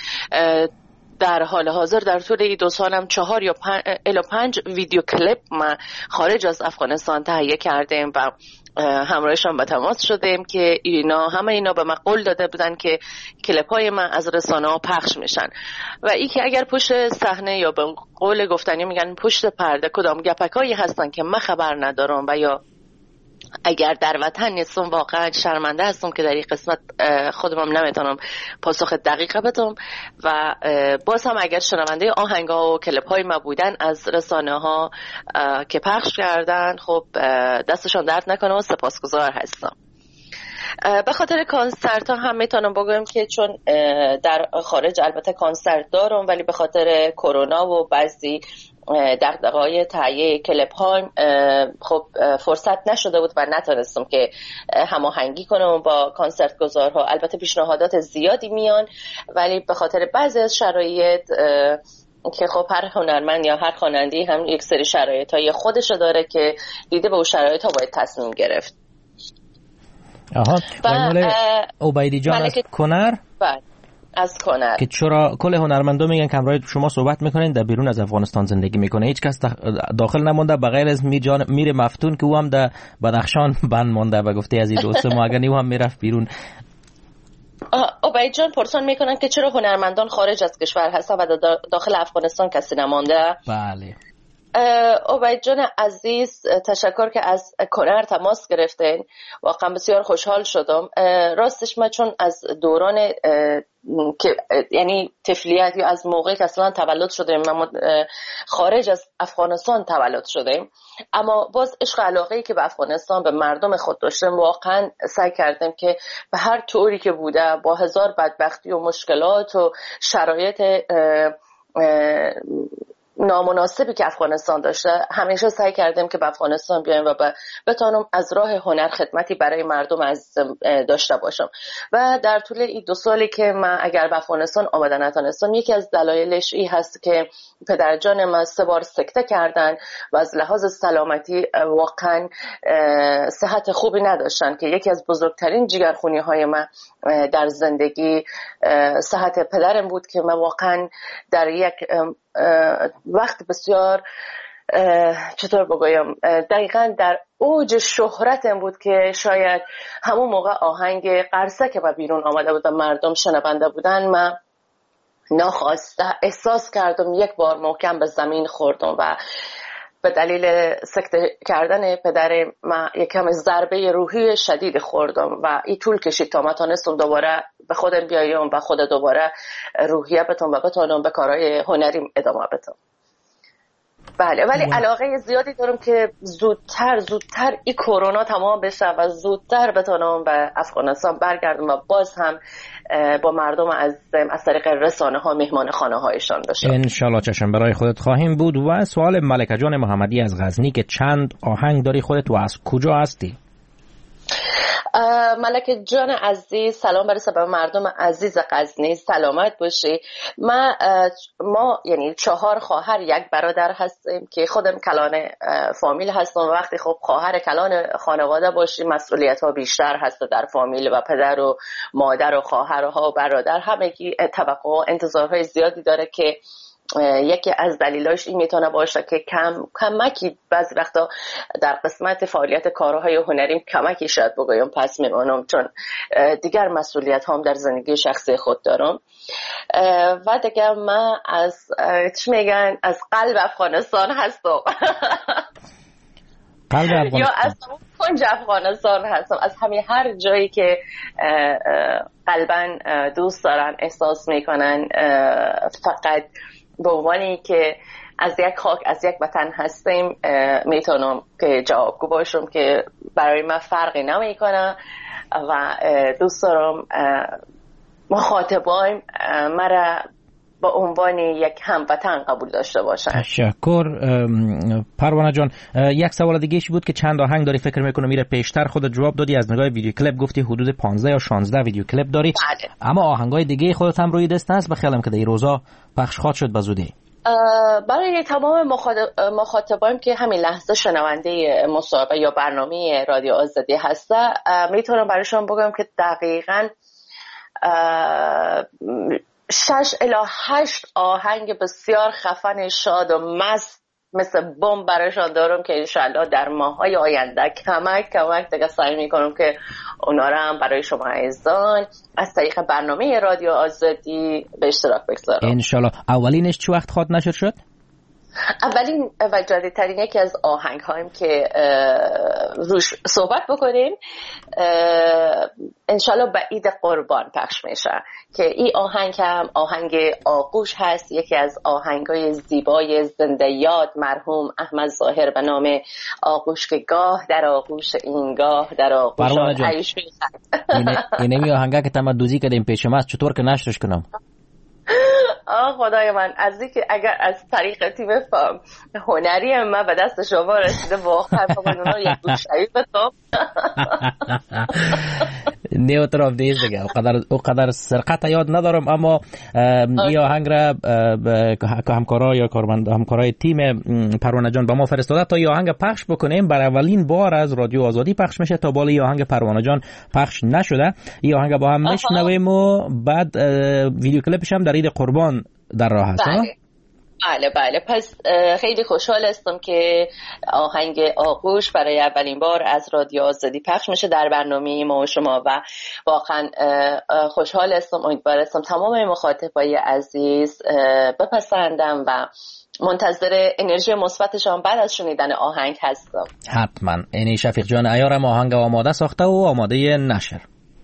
در حال حاضر در طول این 2 سالم 4 یا 5 ویدیو کلیپ ما خارج از افغانستان تهیه کردیم و همراهشان به تماس شدیم که همه اینا به من قول داده بودن که کلیپ های من از رسانه ها پخش میشن و این که اگر پشت صحنه یا به قول گفتنی میگن پشت پرده کدام گپکایی هستن که من خبر ندارم و یا اگر در وطن نیستم واقعا شرمنده هستم که در این قسمت خودم نمیتونم پاسخ دقیق بدم و باز هم اگر شنونده آهنگ‌ها و کلیپ‌های ما بودن از رسانه ها که پخش کردن خب دستشان درد نکنه و سپاسگزار هستم. به خاطر کنسرت ها هم میتونم بگم که چون در خارج البته کنسرت دارم ولی به خاطر کرونا و بعضی دغدغه‌های تهیه کلیپ ها خب فرصت نشده بود و نتونستم که هماهنگی کنم با کنسرت گذارها. البته پیشنهادات زیادی میان ولی به خاطر بعضی از شرایط که خب هر هنرمند یا هر خواننده هم یک سری شرایط‌های خودش داره که دیده به اون شرایط ها باید تصمیم گرفت. آها. عبیدی جان از کنر؟ بله از کنر که چرا کل هنرمندا میگن که همراه شما صحبت میکنین در بیرون از افغانستان زندگی میکنه، هیچ کس داخل نمونده بغیر از میر مفتون که او هم در بدخشان بند مونده و گفته از این دوست ما اگر او هم میرفت بیرون. عبید جان پرسان میکنن که چرا هنرمندان خارج از کشور هستن و داخل افغانستان کسی نمانده؟ بله عبید جان عزیز، تشکر که از کنر تماس گرفتین، واقعا بسیار خوشحال شدم. راستش من چون از دوران که یعنی طفلیت یا از موقعی که اصلا تولد شدیم ما خارج از افغانستان تولد شدیم، اما باز عشق علاقه‌ای که به افغانستان به مردم خود داشتیم واقعا سعی کردیم که به هر طوری که بوده با هزار بدبختی و مشکلات و شرایط نامناسبی که افغانستان داشته همیشه سعی کردیم که به افغانستان بیایم و بتونم از راه هنر خدمتی برای مردم از داشته باشم. و در طول این 2 سالی که من اگر به افغانستان آمدن نتونستم، یکی از دلایلش این هست که پدرجان من 3 بار سکته کردن و از لحاظ سلامتی واقعا صحت خوبی نداشتن که یکی از بزرگترین جگرخونی های من در زندگی صحت پدرم بود که من واقعا در یک وقت بسیار چطور بگویم دقیقاً در اوج شهرتم بود که شاید همون موقع آهنگ قرصه که با بیرون آمده بود و مردم شنونده بودن، من ناخواسته احساس کردم یک بار محکم به زمین خوردم و به دلیل سکته کردن پدرم من یکم ضربه روحی شدید خوردم و این طول کشید تا من تونستم دوباره به خودم بیایم و خود دوباره روحیه بتونم و بتونم به کارهای هنریم ادامه بدم. بله، ولی علاقه زیادی دارم که زودتر این کرونا تمام بشه و زودتر بتونم به افغانستان برگردم و باز هم با مردم از طریق رسانه ها مهمان خانه هایشان باشم. انشالله چشم برای خودت خواهیم بود. و سوال ملکه جان محمدی از غزنی که چند آهنگ داری خودت و از کجا هستی؟ ملکه جان عزیز، سلام برسه به مردم عزیز غزنی، سلامت باشی. ما یعنی 4 خواهر 1 برادر هستیم که خودم کلان فامیل هستم و وقتی خب خواهر کلان خانواده باشی مسئولیت ها بیشتر هست در فامیل و پدر و مادر و خواهرها و برادر همگی توقع و انتظارهای زیادی داره که یکی از دلایلش این میتونه باشه که کمکی بعضی وقتا در قسمت فعالیت کارهای هنریم کمکی شاید بگویم پس میمونم، چون دیگر مسئولیت هم در زندگی شخصی خود دارم. و دیگه من از چی میگن از قلب افغانستان هستم. یا از کنج افغانستان هستم، از همین هر جایی که قلباً دوست دارن احساس میکنن فقط به عنوانی که از یک خاک از یک وطن هستیم میتونم که جوابگو باشم که برای من فرقی نمیکنه و دوست دارم مخاطبایم مرا با عنوان یک هموطن قبول داشته باشن. تشکر پروانه جان. یک سوال دیگه ایش بود که چند آهنگ داری فکر میکنم میره پیشتر، خودت جواب دادی. از نگاه ویدیو کلیپ گفتی حدود 15 یا 16 ویدیو کلیپ داری. بله. اما آهنگای دیگه خودت هم روی دست هست بخیالم که در این روزا پخش خواهد شد بزودی؟ برای تمام مخاطبایم که همین لحظه شنونده مصاحبه یا برنامه رادیو آزادی هسته میتونم برایشون بگم که دقیقاً 6 الی 8 آهنگ بسیار خفن شاد و مست مثل بمب برایشان دارم که انشالله در ماهای آینده کمک دیگه سعی میکنم که اونا رو هم برای شما عزیزان از طریق برنامه رادیو آزادی به اشتراک بگذارم انشالله. اولینش چه وقت خواهد نشر شد؟ اولین و جدیدترین یکی از آهنگ هاییم که روش صحبت بکنیم انشالله به عید قربان پخش میشه که این آهنگ هم آهنگ آغوش هست، یکی از آهنگ های زیبای زنده یاد مرحوم احمد ظاهر به نام آغوش که گاه در آغوش این گاه در آغوش عیش اینمی آهنگه که تمام دوزی کردیم پیش ما چطور که نشرش کنم؟ خدای من از اینکه اگر از طریق تیم هنری من به دست شما رسیده واقعا من اونا یک دوشایی بتام. نیوتر آف دیز دیگه. اقدر سرقت یاد ندارم، اما این آهنگ را همکارا یا همکارای تیم پروانه جان با ما فرستاده تا این آهنگ پخش بکنیم. برای اولین بار از رادیو آزادی پخش میشه، تا بالا این آهنگ پروانه جان پخش نشده. این آهنگ با هم میشنویم و بعد ویدیو کلیپش هم در عید قربان در راه هست. بله. پس خیلی خوشحال هستم که آهنگ آغوش برای اولین بار از رادیو آزادی پخش میشه در برنامه ما و شما و واقعا خوشحال هستم. امیدوار هستم تمام مخاطبای عزیز بپسندم و منتظر انرژی مثبتشان بعد از شنیدن آهنگ هستم. حتما. اینی شفیق جان عیارم آهنگ آماده ساخته و آماده نشر.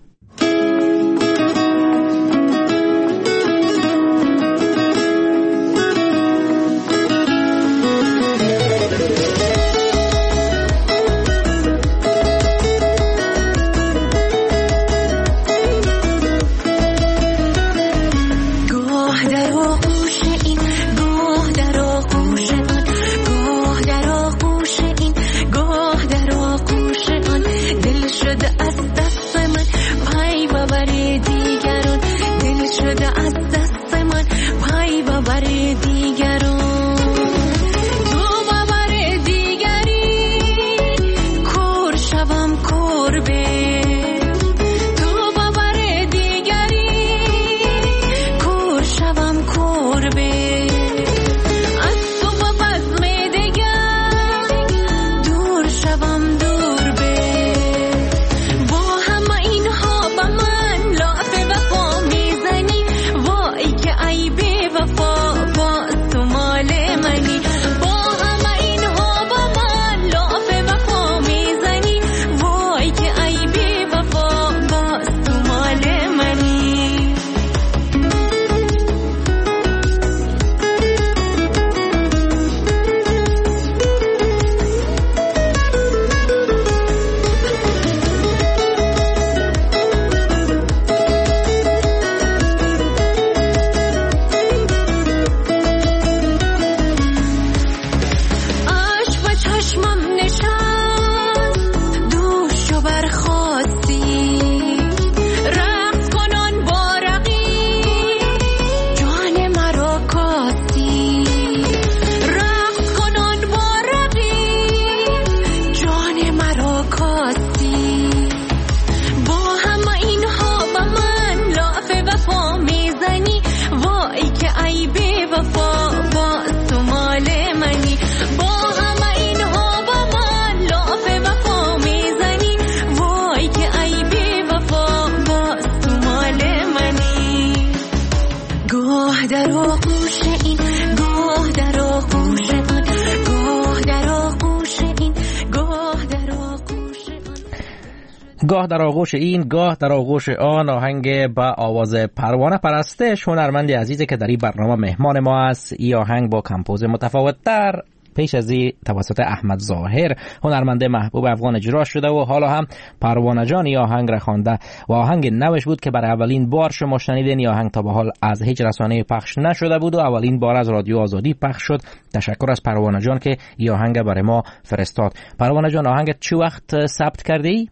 گاه در آغوش این، گاه در آغوش آن، آهنگ با آواز پروانه پرستش، هنرمند عزیزی که در این برنامه مهمان ما است. این آهنگ با کمپوز متفاوت تر پیش از این توسط احمد ظاهر هنرمند محبوب افغان اجرا شده و حالا هم پروانه جان این آهنگ را خوانده و آهنگ نوش بود که برای اولین بار شما شنیدین. این آهنگ تا به حال از هیچ رسانه پخش نشده بود و اولین بار از رادیو آزادی پخش شد. تشکر از پروانه جان که این آهنگ برای ما فرستاد. پروانه جان آهنگ چه وقت ثبت کردی؟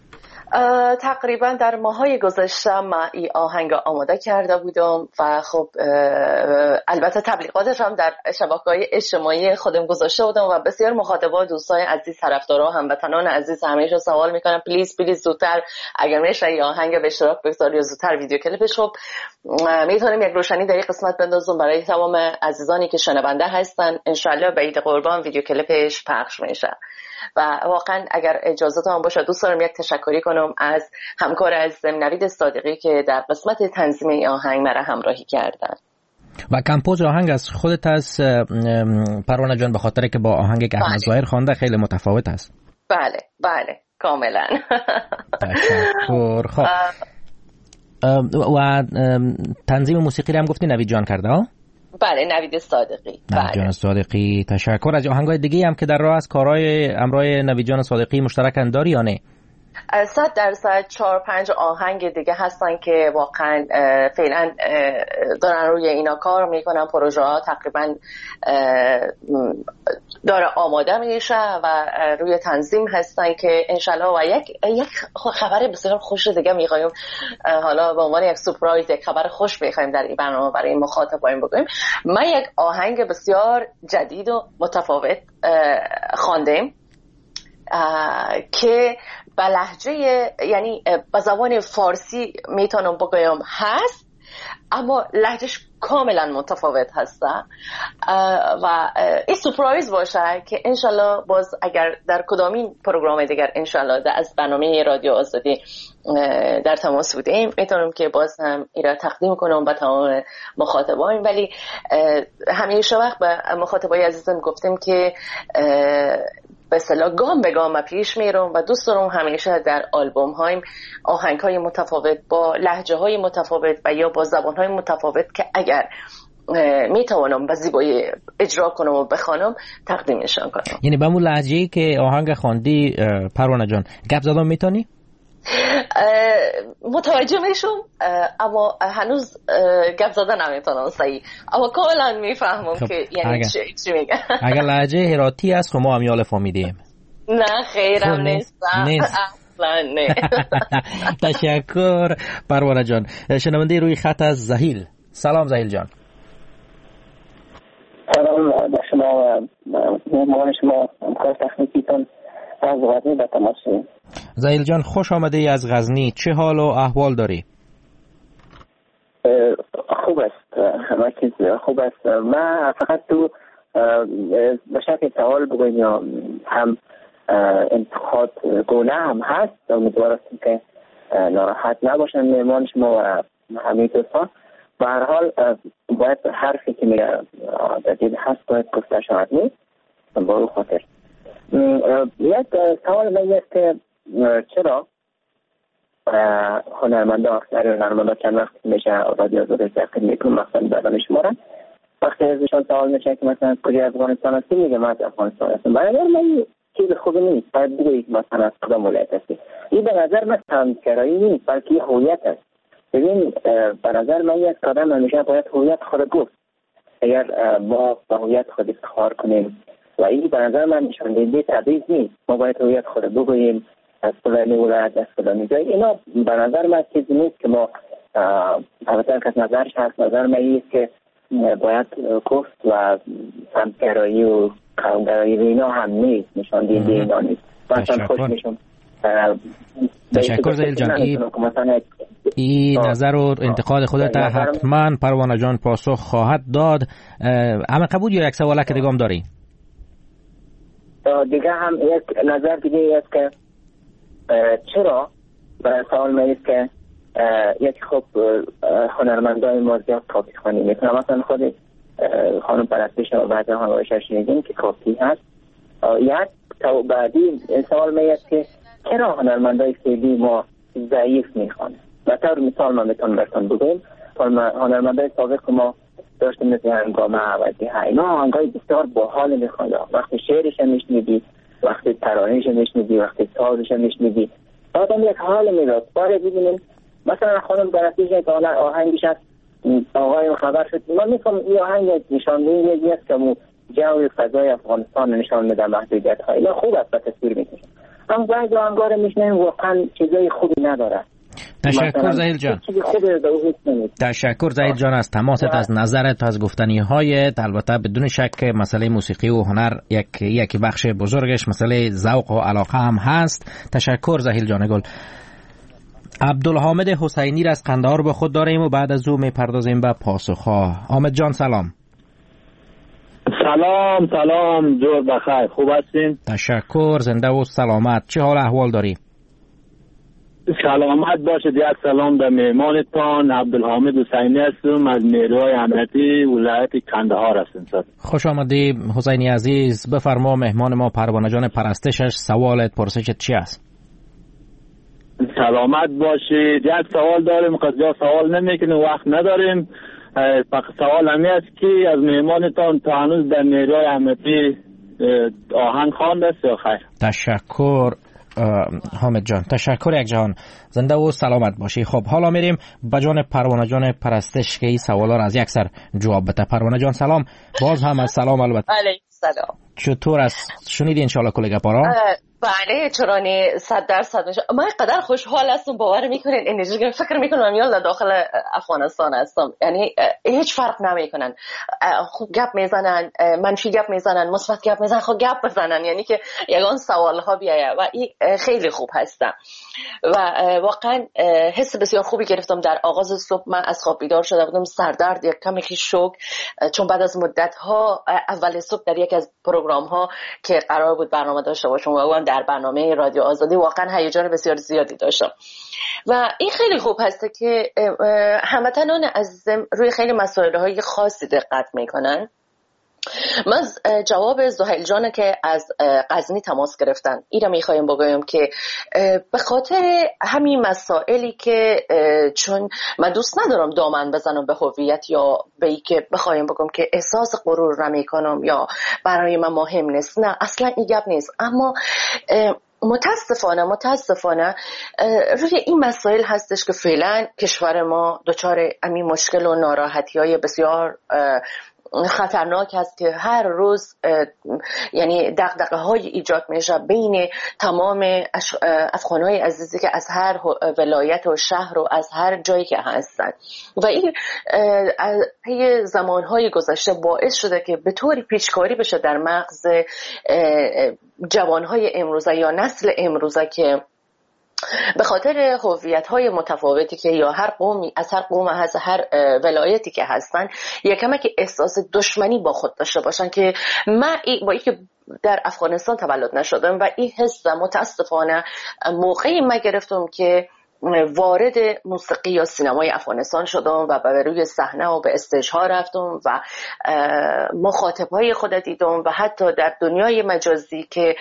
تقریبا در ماهای گذشته من این آهنگ آماده کرده بودم و خب البته تبلیغاتش هم در شبکه‌های اجتماعی خودم گذاشته بودم و بسیار مخاطبا، دوستای عزیز، طرفدارا، هموطنان عزیز همیشه سوال میکنن پلیز زودتر اگر میشه این آهنگ به اشتراک بگذاری یا زودتر ویدیو کلیپش رو میتونیم یک روشنی در این قسمت بندازم برای تمام عزیزانی که شنونده هستن. انشالله به عید قربان ویدیو کلیپش پخش میشه. و واقعا اگر اجازهتون باشه دوست دارم یک تشکری کنم از همکار عزیزم نوید صادقی که در قسمت تنظیم این آهنگ مرا همراهی کردن. و کمپوز آهنگ از خودت از پروانه جان، به خاطر که با آهنگ که احمد ظاهر خوانده خیلی متفاوت است. بله کاملا. تشکر. خب و تنظیم موسیقی هم گفتی نوید جان کرده ها؟ بله نوید صادقی. نوید جان صادقی. تشکر. از آهنگای دیگه هم که در راه از کارهای امرای نوید جان صادقی مشترکاً داری یا نه؟ 100% 4-5 آهنگ دیگه هستن که واقعا فعلا دارن روی اینا کار میکنن. پروژه ها تقریبا داره آماده میشه و روی تنظیم هستن که انشالله. و یک خبر بسیار خوش دیگه میخوایم حالا به عنوان یک سورپرایز، یک خبر خوش میخوایم در این برنامه برای مخاطبان بگویم. من یک آهنگ بسیار جدید و متفاوت خواندم که به لهجه، یعنی به زبان فارسی میتونم بگویم هست، اما لهجهش کاملا متفاوت هست و این سورپرایز باشه که انشالله باز اگر در کدامین پروگرام دیگر انشالله از برنامه رادیو آزادی در تماس بودیم میتونم که باز هم این را تقدیم کنم به تمام مخاطبان. ولی همیشه وقت به مخاطبای عزیزم گفتیم که به اصطلاح گام به گام پیش میرم و دوست دارم همیشه در آلبوم هایم آهنگ های متفاوت با لهجه های متفاوت و یا با زبان های متفاوت که اگر میتوانم به زیبایی اجرا کنم و بخوانم تقدیمشان کنم. یعنی به همون لهجه‌ای که آهنگ خواندی پروانه جان گپ زدن میتونی؟ متوجه میشم اما هنوز گپ زدن نمیتونم صحیح، اما کاملا میفهمم که یعنی چی میگن. اگر لهجه هراتی است خب ما هم یال فهمیدیم. نه خیرم نیست. اصلا نه. تشکر پروانه جان. شنونده روی خط از زهیل. سلام زهیل جان. سلام به شما و مهمان شما، همکار تکنیکیتون از غزنی به تماس شدیم. زهیل جان خوش آمده ای از غزنی، چه حال و احوال داری؟ خوب است، همه چیز خوب است. من فقط تو به شکل سوال بگویم یا هم انتقاد گونه هم هست، امیدوار هستیم که ناراحت نباشن مهمان شما و همه دوستان. به هر حال باید حرفی که میگه جدید هست باید گفته شود نیست با رو خاطر. یک سوال من است که چرا هنرمندا اکثر هنرمندا چند وقت میشه رادیو آزادی تقدیم میکنم مثلا برنامه شما را وقتی ازشون سوال میشه که مثلا کجا افغانستان هستی میگه من از افغانستان هستم. برای من چیز خوبی نیست، باید بگویید مثلا از کدام ولایت هستی. این به نظر من تمکرایی نیست بلکه هویت است. ببین به نظر من یک آدم همیشه باید هویت خود گفت. اگر ما با هویت خود افتخار کنیم و این به نظر من نشان دهنده تبعیض نیست، ما باید هویت خود بگوییم از فلانی ولایت از فلانی جای. اینا به نظر من چیزی نیست که ما البته کس نظرش هست، نظر من این است که باید گفت و سمتگرایی و قومگرایی و اینا هم نیست، نشان دهنده اینا نیست. مثلا خوش میشم. تشکر زهیل جان. این نظر و انتقاد خودت حتما پروانه جان پاسخ خواهد داد. اما قبول یا یک سوال که دیگه هم داری؟ دیگه هم یک نظر دیگه است که چرا برای سوال من است که یک خوب هنرمندای ما زیاد کاپی خوانی میکنم. مثلا خود خانم پرستش و بعضی هنرمندای شنیدیم که کاپی هست. یک بعدی سوال من است که چرا هنرمندای فعلی ما ضعیف میخوانه. به طور مثال من میتونم براتون بگم هنرمندای سابق ما داشتیم مثل هنگامه عوضی ها، اینا آهنگای بسیار باحال میخوانه. وقتی شعرش میشنیدی، وقتی ترانه‌اش میشنیدی، وقتی سازش میشنیدی آدم یک حال میداد. باره ببینیم مثلا خانم براتیش یک آهنگش هست آقای خبر شد، من میگم این آهنگ نشان دهنده است که مو جو فضای افغانستان نشان میده، محدودیت ها اینا خوب است به تصویر میکشه. اما بعضی آهنگا رو میشنیم واقعا چیزای خوبی نداره. تشکر زهیل جان. تشکر زهیل جان از تماست، از نظرت، از گفتنی هایت. البته بدون شک مسئله موسیقی و هنر یک بخش بزرگش مسئله ذوق و علاقه هم هست. تشکر زهیل جان گل. عبدالحامد حسینی را از قندهار به خود داریم و بعد از او میپردازیم به پاسخها. حامد جان سلام. سلام جور بخیر، خوب هستین؟ تشکر، زنده و سلامت. چه حال احوال داری؟ سلامت باشید. یک سلام به مهمانتان عبدالحامد حسینی هستم از نیروهای امنیتی ولایت قندهار هستم. خوش آمدی حسینی عزیز. بفرما مهمان ما پروانه جان پرستشش سوالت پرسشت چی است؟ سلامت باشید. یک سوال داریم، قضیه سوال نمیکنیم، وقت نداریم. فقط سوال همی است که از مهمانتان تا هنوز در نیروهای امنیتی آهنگ خوانده است یا خیر؟ تشکر. حامد جان. تشکر یک جهان، زنده و سلامت باشی. خب حالا میریم به جان پروانه جان پرستش که این سوالا را از یک سر جواب بده. پروانه جان سلام. باز هم از سلام. البته علیکم سلام. چطور است؟ شنیدی انشالله کل گپا؟ بله چرانی 100% میشه. من قدر خوشحال هستم، باور میکنین انرژی فکر میکنم یالا داخل افغانستان هستم. یعنی هیچ فرق نمیکنن، خوب گپ میزنن، منفی گپ میزنن، مثبت گپ میزنن، خب گپ بزنن، یعنی که یگان سوال ها بیایه و این خیلی خوب هستم و واقعا حس بسیار خوبی گرفتم. در آغاز صبح من از خواب بیدار شده بودم، سردرد، یک کمی شوک، چون بعد از مدت ها اول صبح در یک از پروگرام ها که قرار بود برنامه داشته باشم و در برنامه رادیو آزادی واقعا هیجان بسیار زیادی داشتم و این خیلی خوب هست که هموطنان عزیزم روی خیلی مسائل‌های خاصی دقت میکنن. من جواب زهیل جان که از غزنی تماس گرفتن اینا میخوایم بگویم که به خاطر همین مسائلی که چون من دوست ندارم دامن بزنم به هویت یا به ای که بخوایم بگم که احساس غرور نمیکنم یا برای من مهم نیست، نه اصلا این گپ نیست، اما متاسفانه روی این مسائل هستش که فعلا کشور ما دچار همین مشکل و ناراحتی‌های بسیار خطرناک است که هر روز یعنی دغدغه‌های ایجاد میشه بین تمام افغان‌های عزیزی که از هر ولایت و شهر و از هر جایی که هستند و این پی زمانهای گذشته باعث شده که به طوری پیچکاری بشه در مغز جوانهای امروزه یا نسل امروزه که به خاطر هویت‌های متفاوتی که یا هر قومی از هر قوم از هر ولایتی که هستن یکم که احساس دشمنی با خود داشته باشن که من با اینکه در افغانستان تولد نشدم و این حس متاسفانه موقعی من گرفتم که وارد موسیقی یا سینمای افغانستان شدم و به روی صحنه و به استیج‌ها رفتم و مخاطب‌های خود دیدم و حتی در دنیای مجازی که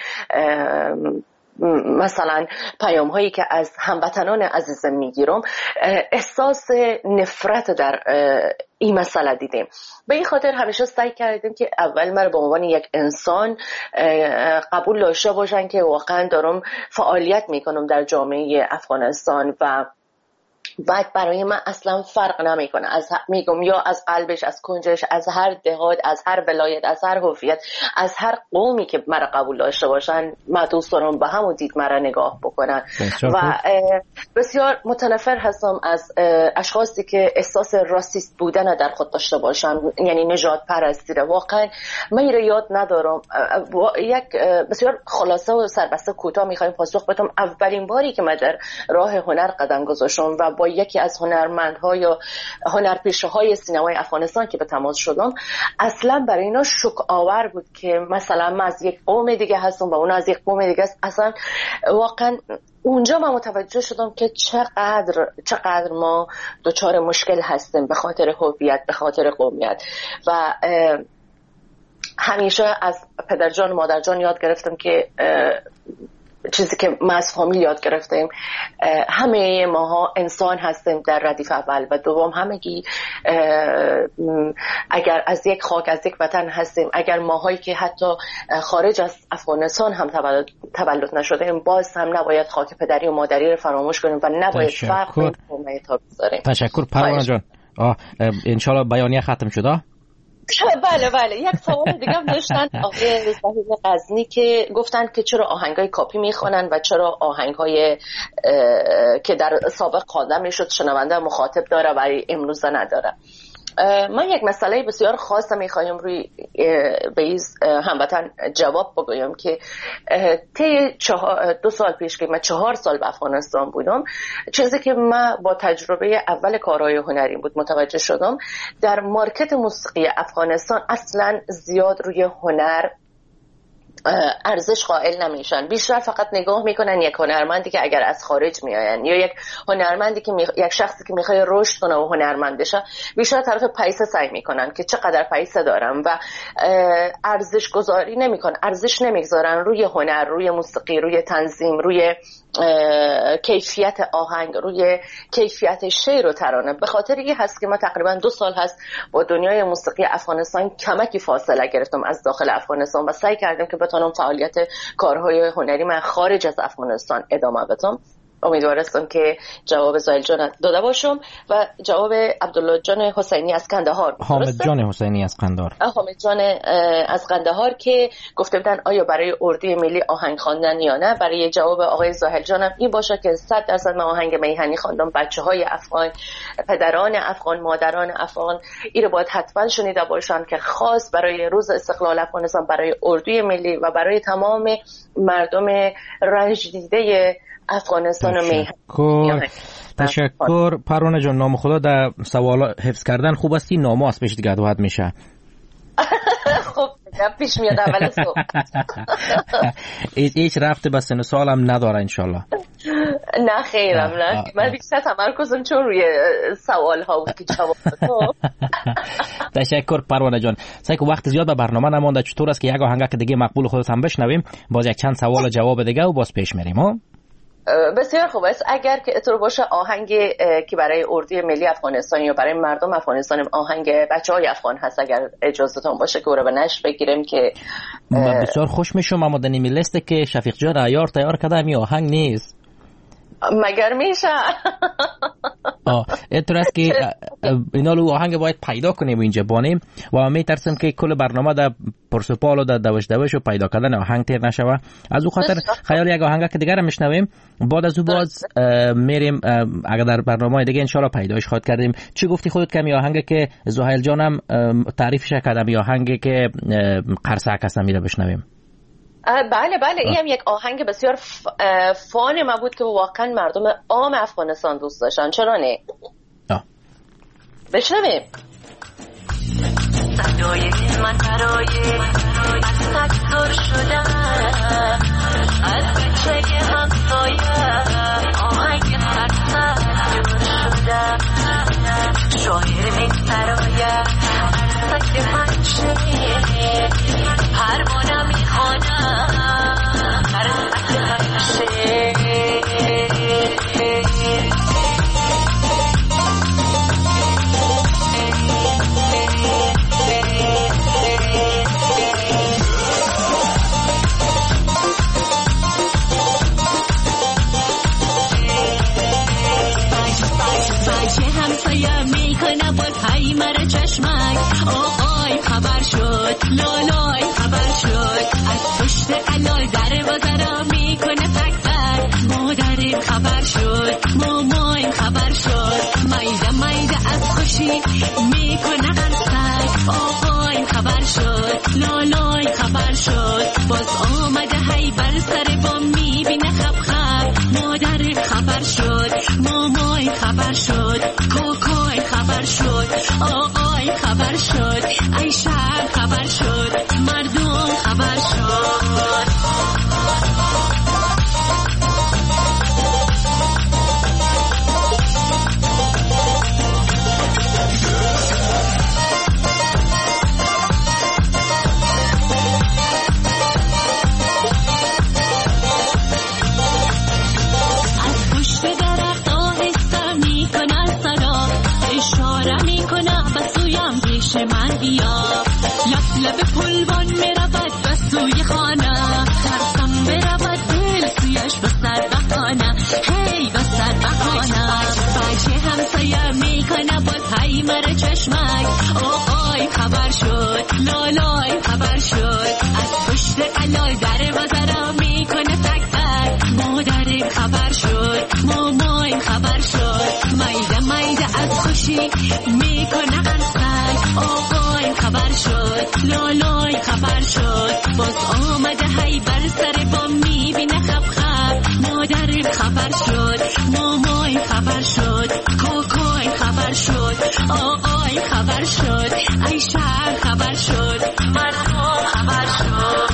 مثلا پیام هایی که از هموطنان عزیزم میگیرم احساس نفرت در این مسئله دیدیم. به این خاطر همیشه سعی کردیم که اول من به عنوان یک انسان قبول داشته باشن که واقعا دارم فعالیت میکنم در جامعه افغانستان و بعد برای من اصلا فرق نمیکنه میگم یا از قلبش، از کنجش، از هر دهات، از هر ولایت، از هر هویت، از هر قومی که مرا قبول داشته باشن من دوست دارم به همون دید مرا نگاه بکنن و بسیار متنفر هستم از اشخاصی که احساس راستیست بودن در خود داشته باشن، یعنی نژاد پرستی. واقعا من این یاد ندارم. یک بسیار خلاصه و سربسته کوتاه میخوایم پاسخ بدم. اولین باری که من در راه هنر قدم گذاشتم و با یکی از هنرمندها یا هنرپیشه‌های سینمای افغانستان که به تماس شدم، اصلا برای اینا شوک آور بود که مثلا من از یک قوم دیگه هستم و اون از یک قوم دیگه است. اصلا واقعا اونجا من متوجه شدم که چقدر ما دچار مشکل هستیم به خاطر هویت، به خاطر قومیت و همیشه از پدرجان و مادرجان یاد گرفتم که چیزی که ما از فامیل یاد گرفتیم، همه ماها انسان هستیم در ردیف اول و دوم همگی اگر از یک خاک، از یک وطن هستیم. اگر ماهایی که حتی خارج از افغانستان هم تولد نشدیم باز هم نباید خاک پدری و مادری رو فراموش کنیم و نباید فرق بین قوم‌ها تا بذاریم. تشکر پروانه جان. انشالله بیانیه ختم شده. بله یک سوال دیگه هم داشتن آقای زهیر غزنی که گفتن که چرا آهنگای کاپی میخونن و چرا آهنگای که در سابق خوانده میشد شنونده مخاطب داره ولی امروز نداره. من یک مسئله بسیار خاصه میخوایم روی به این هموطن جواب بگویم که طی 2 سال پیش که من 4 سال به افغانستان بودم، چیزی که من با تجربه اول کارهای هنری بود متوجه شدم در مارکت موسیقی افغانستان اصلا زیاد روی هنر ارزش قائل نمیشن. بیشتر فقط نگاه میکنن یک هنرمندی که اگر از خارج میآین یا یک هنرمندی که یک شخصی که میخواد رشد کنه و هنرمند بشه بیشتر طرف پیسه سعی میکنن که چقدر پیسه دارم و ارزش گذاری نمیکنن، ارزش نمیگذارن روی هنر، روی موسیقی، روی تنظیم، روی کیفیت آهنگ، روی کیفیت شعر و ترانه. به خاطر این هست که ما تقریبا 2 سال هست با دنیای موسیقی افغانستان کمکی فاصله گرفتم از داخل افغانستان و سعی کردم که بتونم فعالیت کارهای هنری من خارج از افغانستان ادامه بدم. امیدوارم که جواب زاهل جان داده باشم و جواب عبدالله جان حسینی از قندهار. حامد جان حسینی از قندهار. حامد جان از قندهار که گفته بودن آیا برای اردوی ملی آهنگ خواندن یا نه. برای جواب آقای زاهل جانم این باشه که 100% من آهنگ میهنی خواندم. بچه‌های افغان، پدران افغان، مادران افغان این رو باید حتما شنیده باشن که خاص برای روز استقلال افغانستان، برای اردوی ملی و برای تمام مردم رنج دیده افغانستان و میهن. تشکر پروانه جان. نام خدا در سوال حفظ کردن خوب است. این نامو از پیش دیگه دوحت میشه. خب پیش میاد اول صبح. هیچ رفت به سن سالم نداره انشالله. نه خیرم نه. من بیشتر تمرکزم چون روی سوال ها بود که جواب دادم. تشکر پروانه جان. سعی که وقت زیاد به برنامه نمونده. چطور است که یک آهنگ که دیگه مقبول خودت هم بشنویم، باز یک چند سوال و جواب دیگه و باز پیش میریم ها. بسیار خوب است. اگر که اطور باشه آهنگ که برای اردوی ملی افغانستان یا برای مردم افغانستان، آهنگ بچهای افغان هست، اگر اجازهتون باشه که رو به نشر بگیریم که بسیار خوش میشم. اما در نیمی لیسته که شفیق جان عیار تیار کرده همی آهنگ نیست مگر میشه. اینطور است که اینا رو آهنگ باید پیدا کنیم و اینجا بانیم و میترسم که کل برنامه در پرسپال و در دوش و پیدا کردن آهنگ تیر نشوه. از او خاطر خیال یک آهنگ که دیگر میشنویم، بعد از او باز میریم اگر در برنامه دیگه انشالله پیداش خواهد کردیم. چی گفتی خودت که می آهنگ که زهیل جانم تعریفش کردم، می آهنگ که قرصک هستم میره بشنویم؟ بله این هم یک آهنگ بسیار فان ما بود که واقعا مردم عام افغانستان دوست داشتن. چرا نه؟ بشنویم. صدای من برای از تکتر شده، از بچه همسایه آهنگ سرسر جور شده، شاعر این سرایه سک پنچه پروانه میخوانه هر سک پنچه. مرا چشمک آقای خبر شد، لالای خبر شد، از پشت علای در بازارا میکنه تک تک. مادر خبر شد، مامان خبر شد، میده از خوشی میکنه قنصک. آقای خبر شد، لالای خبر شد، باز آمده هی بر سر بام میبینه خب. مادر خبر شد، مامان خبر شد، کوکای خبر شد، آقای خبر شد، ای شهر خبر شد، مردم خبر شد. از پشت درخت آهسته میکنه صدا، اشاره میکنه بسویم پیش من بیا. لب پلوان میرود بسوی خانه، ترسم برود دل سویش بسر بخانه. هی بسر بخانه، بچه همسایه میکنه باز هی مرا چشمک. آقای خبر شد، لالای خبر شد، از پشت علای در بازارا میکنه تک تک. مادر خبر شد، مامان خبر شد، میده از خوشی میکنه قنصک. آقای خبر شد، لالای خبر شد، باز آمده هی بر سر بام میبینه خب. مادر خبر شد، مامان خبر شد، کوکای خبر شد، آقای خبر شد، ای شهر خبر شد، مردم خبر شد.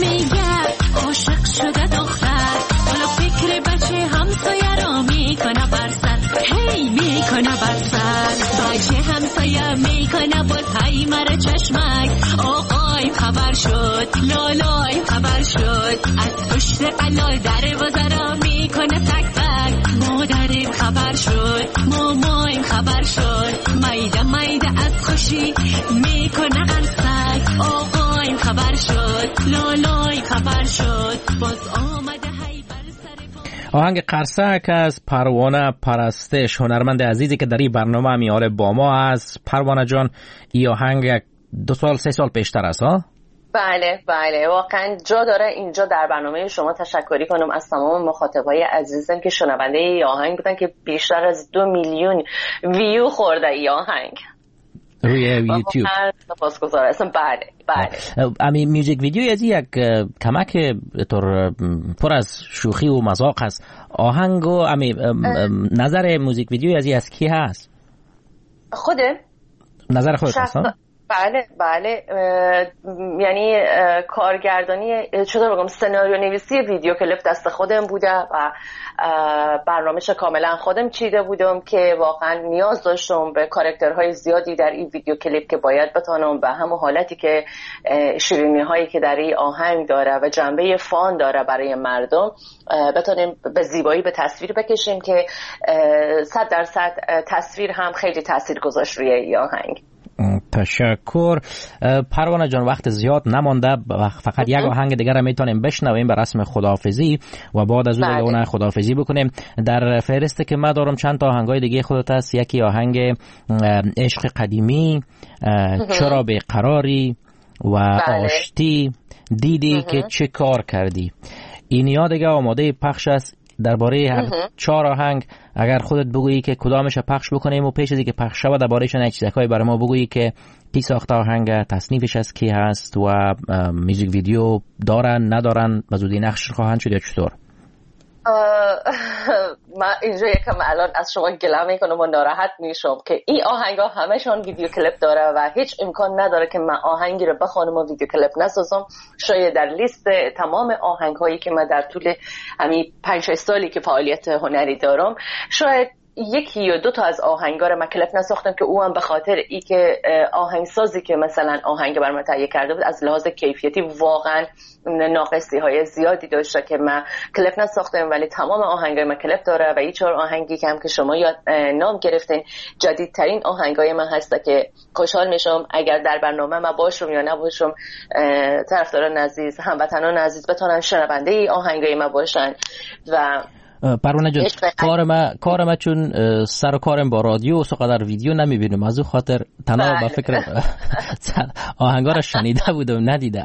میگه عاشق شده دختر، حالا فکر بچه همسایه را میکنه برسر، هی میکنه برسر، بچه همسایه میکنه باز هی مره چشمک. آقای خبر شد، لالای خبر شد، از پشت قلای در بازارا میکنه تک تک. مادرم خبر شد، مامایم خبر شد، میده میده از خوشی میکنه قلسک. آقایم خبر شد، لالای خبر شد، باز آمده هی بر سر. آهنگ قرصک از پروانه پرستش، هنرمند عزیزی که در این برنامه میاره با ما است. پروانه جان، این آهنگ 2-3 سال پیشتر است ها؟ بله بله، واقعا جا داره اینجا در برنامه شما تشکری کنم از تمام مخاطبای عزیزم که شنونده ای آهنگ بودن که بیشتر از 2 میلیون ویو خورده ای آهنگ روی یوتیوب. سپاسگزارم. بله بله. امی میوزیک ویدیو از یک کمک طور پر از شوخی و مذاق است. آهنگ و امی نظر موزیک ویدیو از کی هست؟ خوده؟ نظر خودت هست؟ بله بله، یعنی کارگردانی چطور بگم، سناریو نویسی ویدیو کلیپ دست خودم بوده و برنامه‌اش کاملا خودم چیده بودم که واقعا نیاز داشتم به کاراکترهای زیادی در این ویدیو کلیپ که باید بتونم به همون حالتی که شیرینی هایی که در این آهنگ داره و جنبه فان داره برای مردم بتونیم به زیبایی به تصویر بکشیم که 100% تصویر هم خیلی تاثیر گذاشت روی این آهنگ. تشکر. پروانه جان، وقت زیاد نمانده، فقط یک آهنگ دیگر میتونیم بشنویم به رسم خداحافظی و بعد از اون خداحافظی بکنیم. در فهرسته که من دارم چند تا آهنگای دیگه خودت هست، یکی آهنگ عشق قدیمی، چرا بیقراری و آشتی، دیدی که چه کار کردی. اینیا دیگه آماده پخش است. درباره هر 4 آهنگ اگر خودت بگویی که کدامش پخش بکنیم و پیش از اینکه پخش شود دربارهشون یک چیزایی برای ما بگویی که کی ساخته آهنگ، تصنیفش از کی هست و میوزیک ویدیو دارن ندارن و زودی نقش خواهند شد یا چطور؟ من اینجا یکم الان از شما گله میکنم و ناراحت میشم که این آهنگا همشون ویدیو کلیپ داره و هیچ امکان نداره که من آهنگی رو بخوانم و ویدیو کلیپ نسازم. شاید در لیست تمام آهنگ هایی که من در طول همین 5-6 سالی که فعالیت هنری دارم، شاید 1 یا 2 تا از آهنگا رو من کلیپ نساختم که او هم به خاطر ای که آهنگسازی که مثلا آهنگ برام تهیه کرده بود از لحاظ کیفیتی واقعا ناقصی های زیادی داشته که من کلیپ نساختم، ولی تمام آهنگای من کلیپ داره و این 4 آهنگی که هم که شما یاد نام گرفتین جدیدترین آهنگای من هسته که خوشحال میشم اگر در برنامه من باشم یا نباشم طرفداران عزیز، هموطنان عزیز بتونن شنونده ای آهنگای من باشن. و پروانه جان، کار ما چون سر و کارم با رادیو و سقدر ویدیو نمیبینم، از اون خاطر تنها با فکر آهنگا رو شنیده بودم ندیده.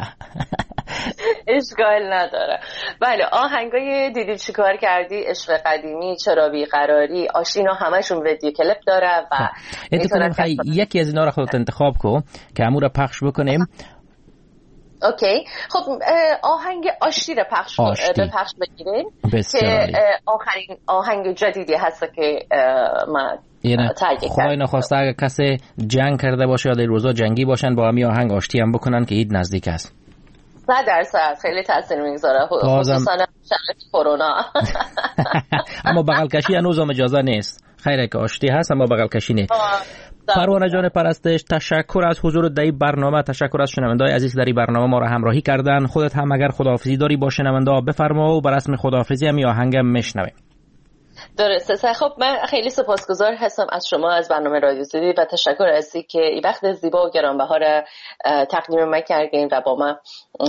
اشکال نداره. بله، آهنگای دیدی چی کار کردی، عشق قدیمی، چرا بیقراری، آشینا همشون ویدیو کلیپ داره و یکی از اینا رو خودت انتخاب کن که همون رو پخش بکنیم. اوکی، خب آهنگ آشتی رو پخش بگیریم که آخرین آهنگ جدیدی هست که من تایید کردم. خدای نخواسته اگه کسی جنگ کرده باشه یا در روزا جنگی باشن با همین آهنگ آشتی هم بکنن که عید نزدیک است. 100% خیلی تاثیر میگذاره، خصوصا شرایط کرونا. اما بغل کشی هنوزم اجازه نیست. خیره که آشتی هست اما بغل کشی نیست. پروانه جان پرستش، تشکر از حضور در این برنامه، تشکر از شنونده‌های عزیز در این برنامه ما را همراهی کردن. خودت هم اگر خداحافظی داری با شنونده‌ها بفرما و بر رسم خداحافظی هم آهنگم میشنویم. درسته. خب من خیلی سپاسگزار هستم از شما از برنامه رادیو زدی و تشکر از اینکه این وقت زیبا و گرانبها را تقدیم من کردین و با من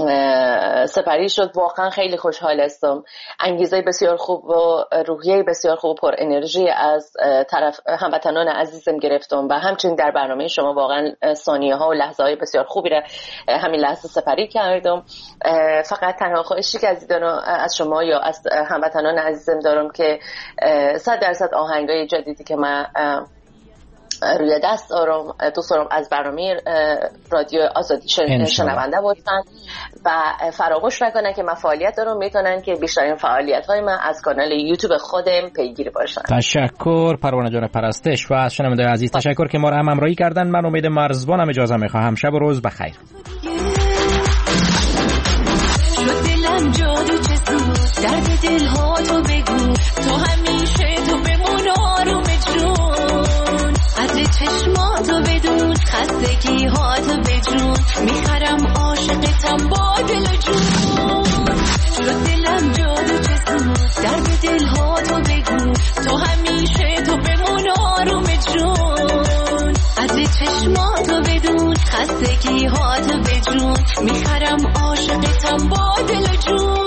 سپری شد. واقعا خیلی خوشحال هستم. انگیزه بسیار خوب و روحیه بسیار خوب و پر انرژی از طرف هموطنان عزیزم گرفتم و همچنین در برنامه شما واقعا ثانیه ها و لحظه های بسیار خوبی را همین لحظه سپری کردم. فقط تنها خواهشی که از شما یا از هموطنان عزیزم دارم که 100% آهنگای جدیدی که من روی دست دارم دوست دارم از برنامه رادیو آزادی شنونده باشن و فراموش نکنن که من فعالیت دارم، میتونن که بیشترین فعالیت های من از کانال یوتیوب خودم پیگیری باشن. تشکر پروانه جان پرستش و از شنونده عزیز تشکر که ما را همراهی کردن. من امید مرزبانم، اجازه میخواهم. شب و روز بخیر. شد دلم جادو چه سود درد دل ها تو بگو تو همیشه تو بمون آروم جون قدر چشماتو بدون خستگی هاتو بجون میخرم عاشقتم با دل و جون شد دلم جادو چه سود درد دل هاتو بگو تو همیشه تو بمون آروم جون قدر چشماتو بدون خستگی هاتو بجون میخرم عاشقتم با دل و جون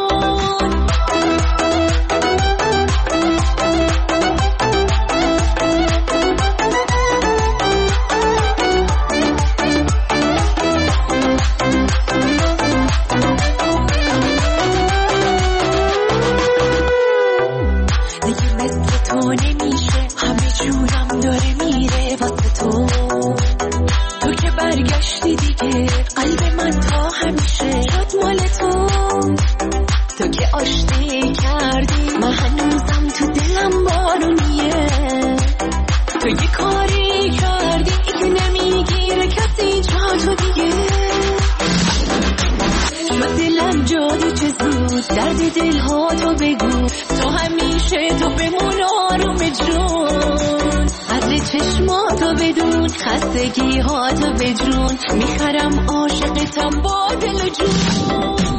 درد دل ها تو بگو تو همیشه تو بمون آروم جون قدر چشماتو بدون خستگی ها تو بجون میخرم عاشقتم با دل و جون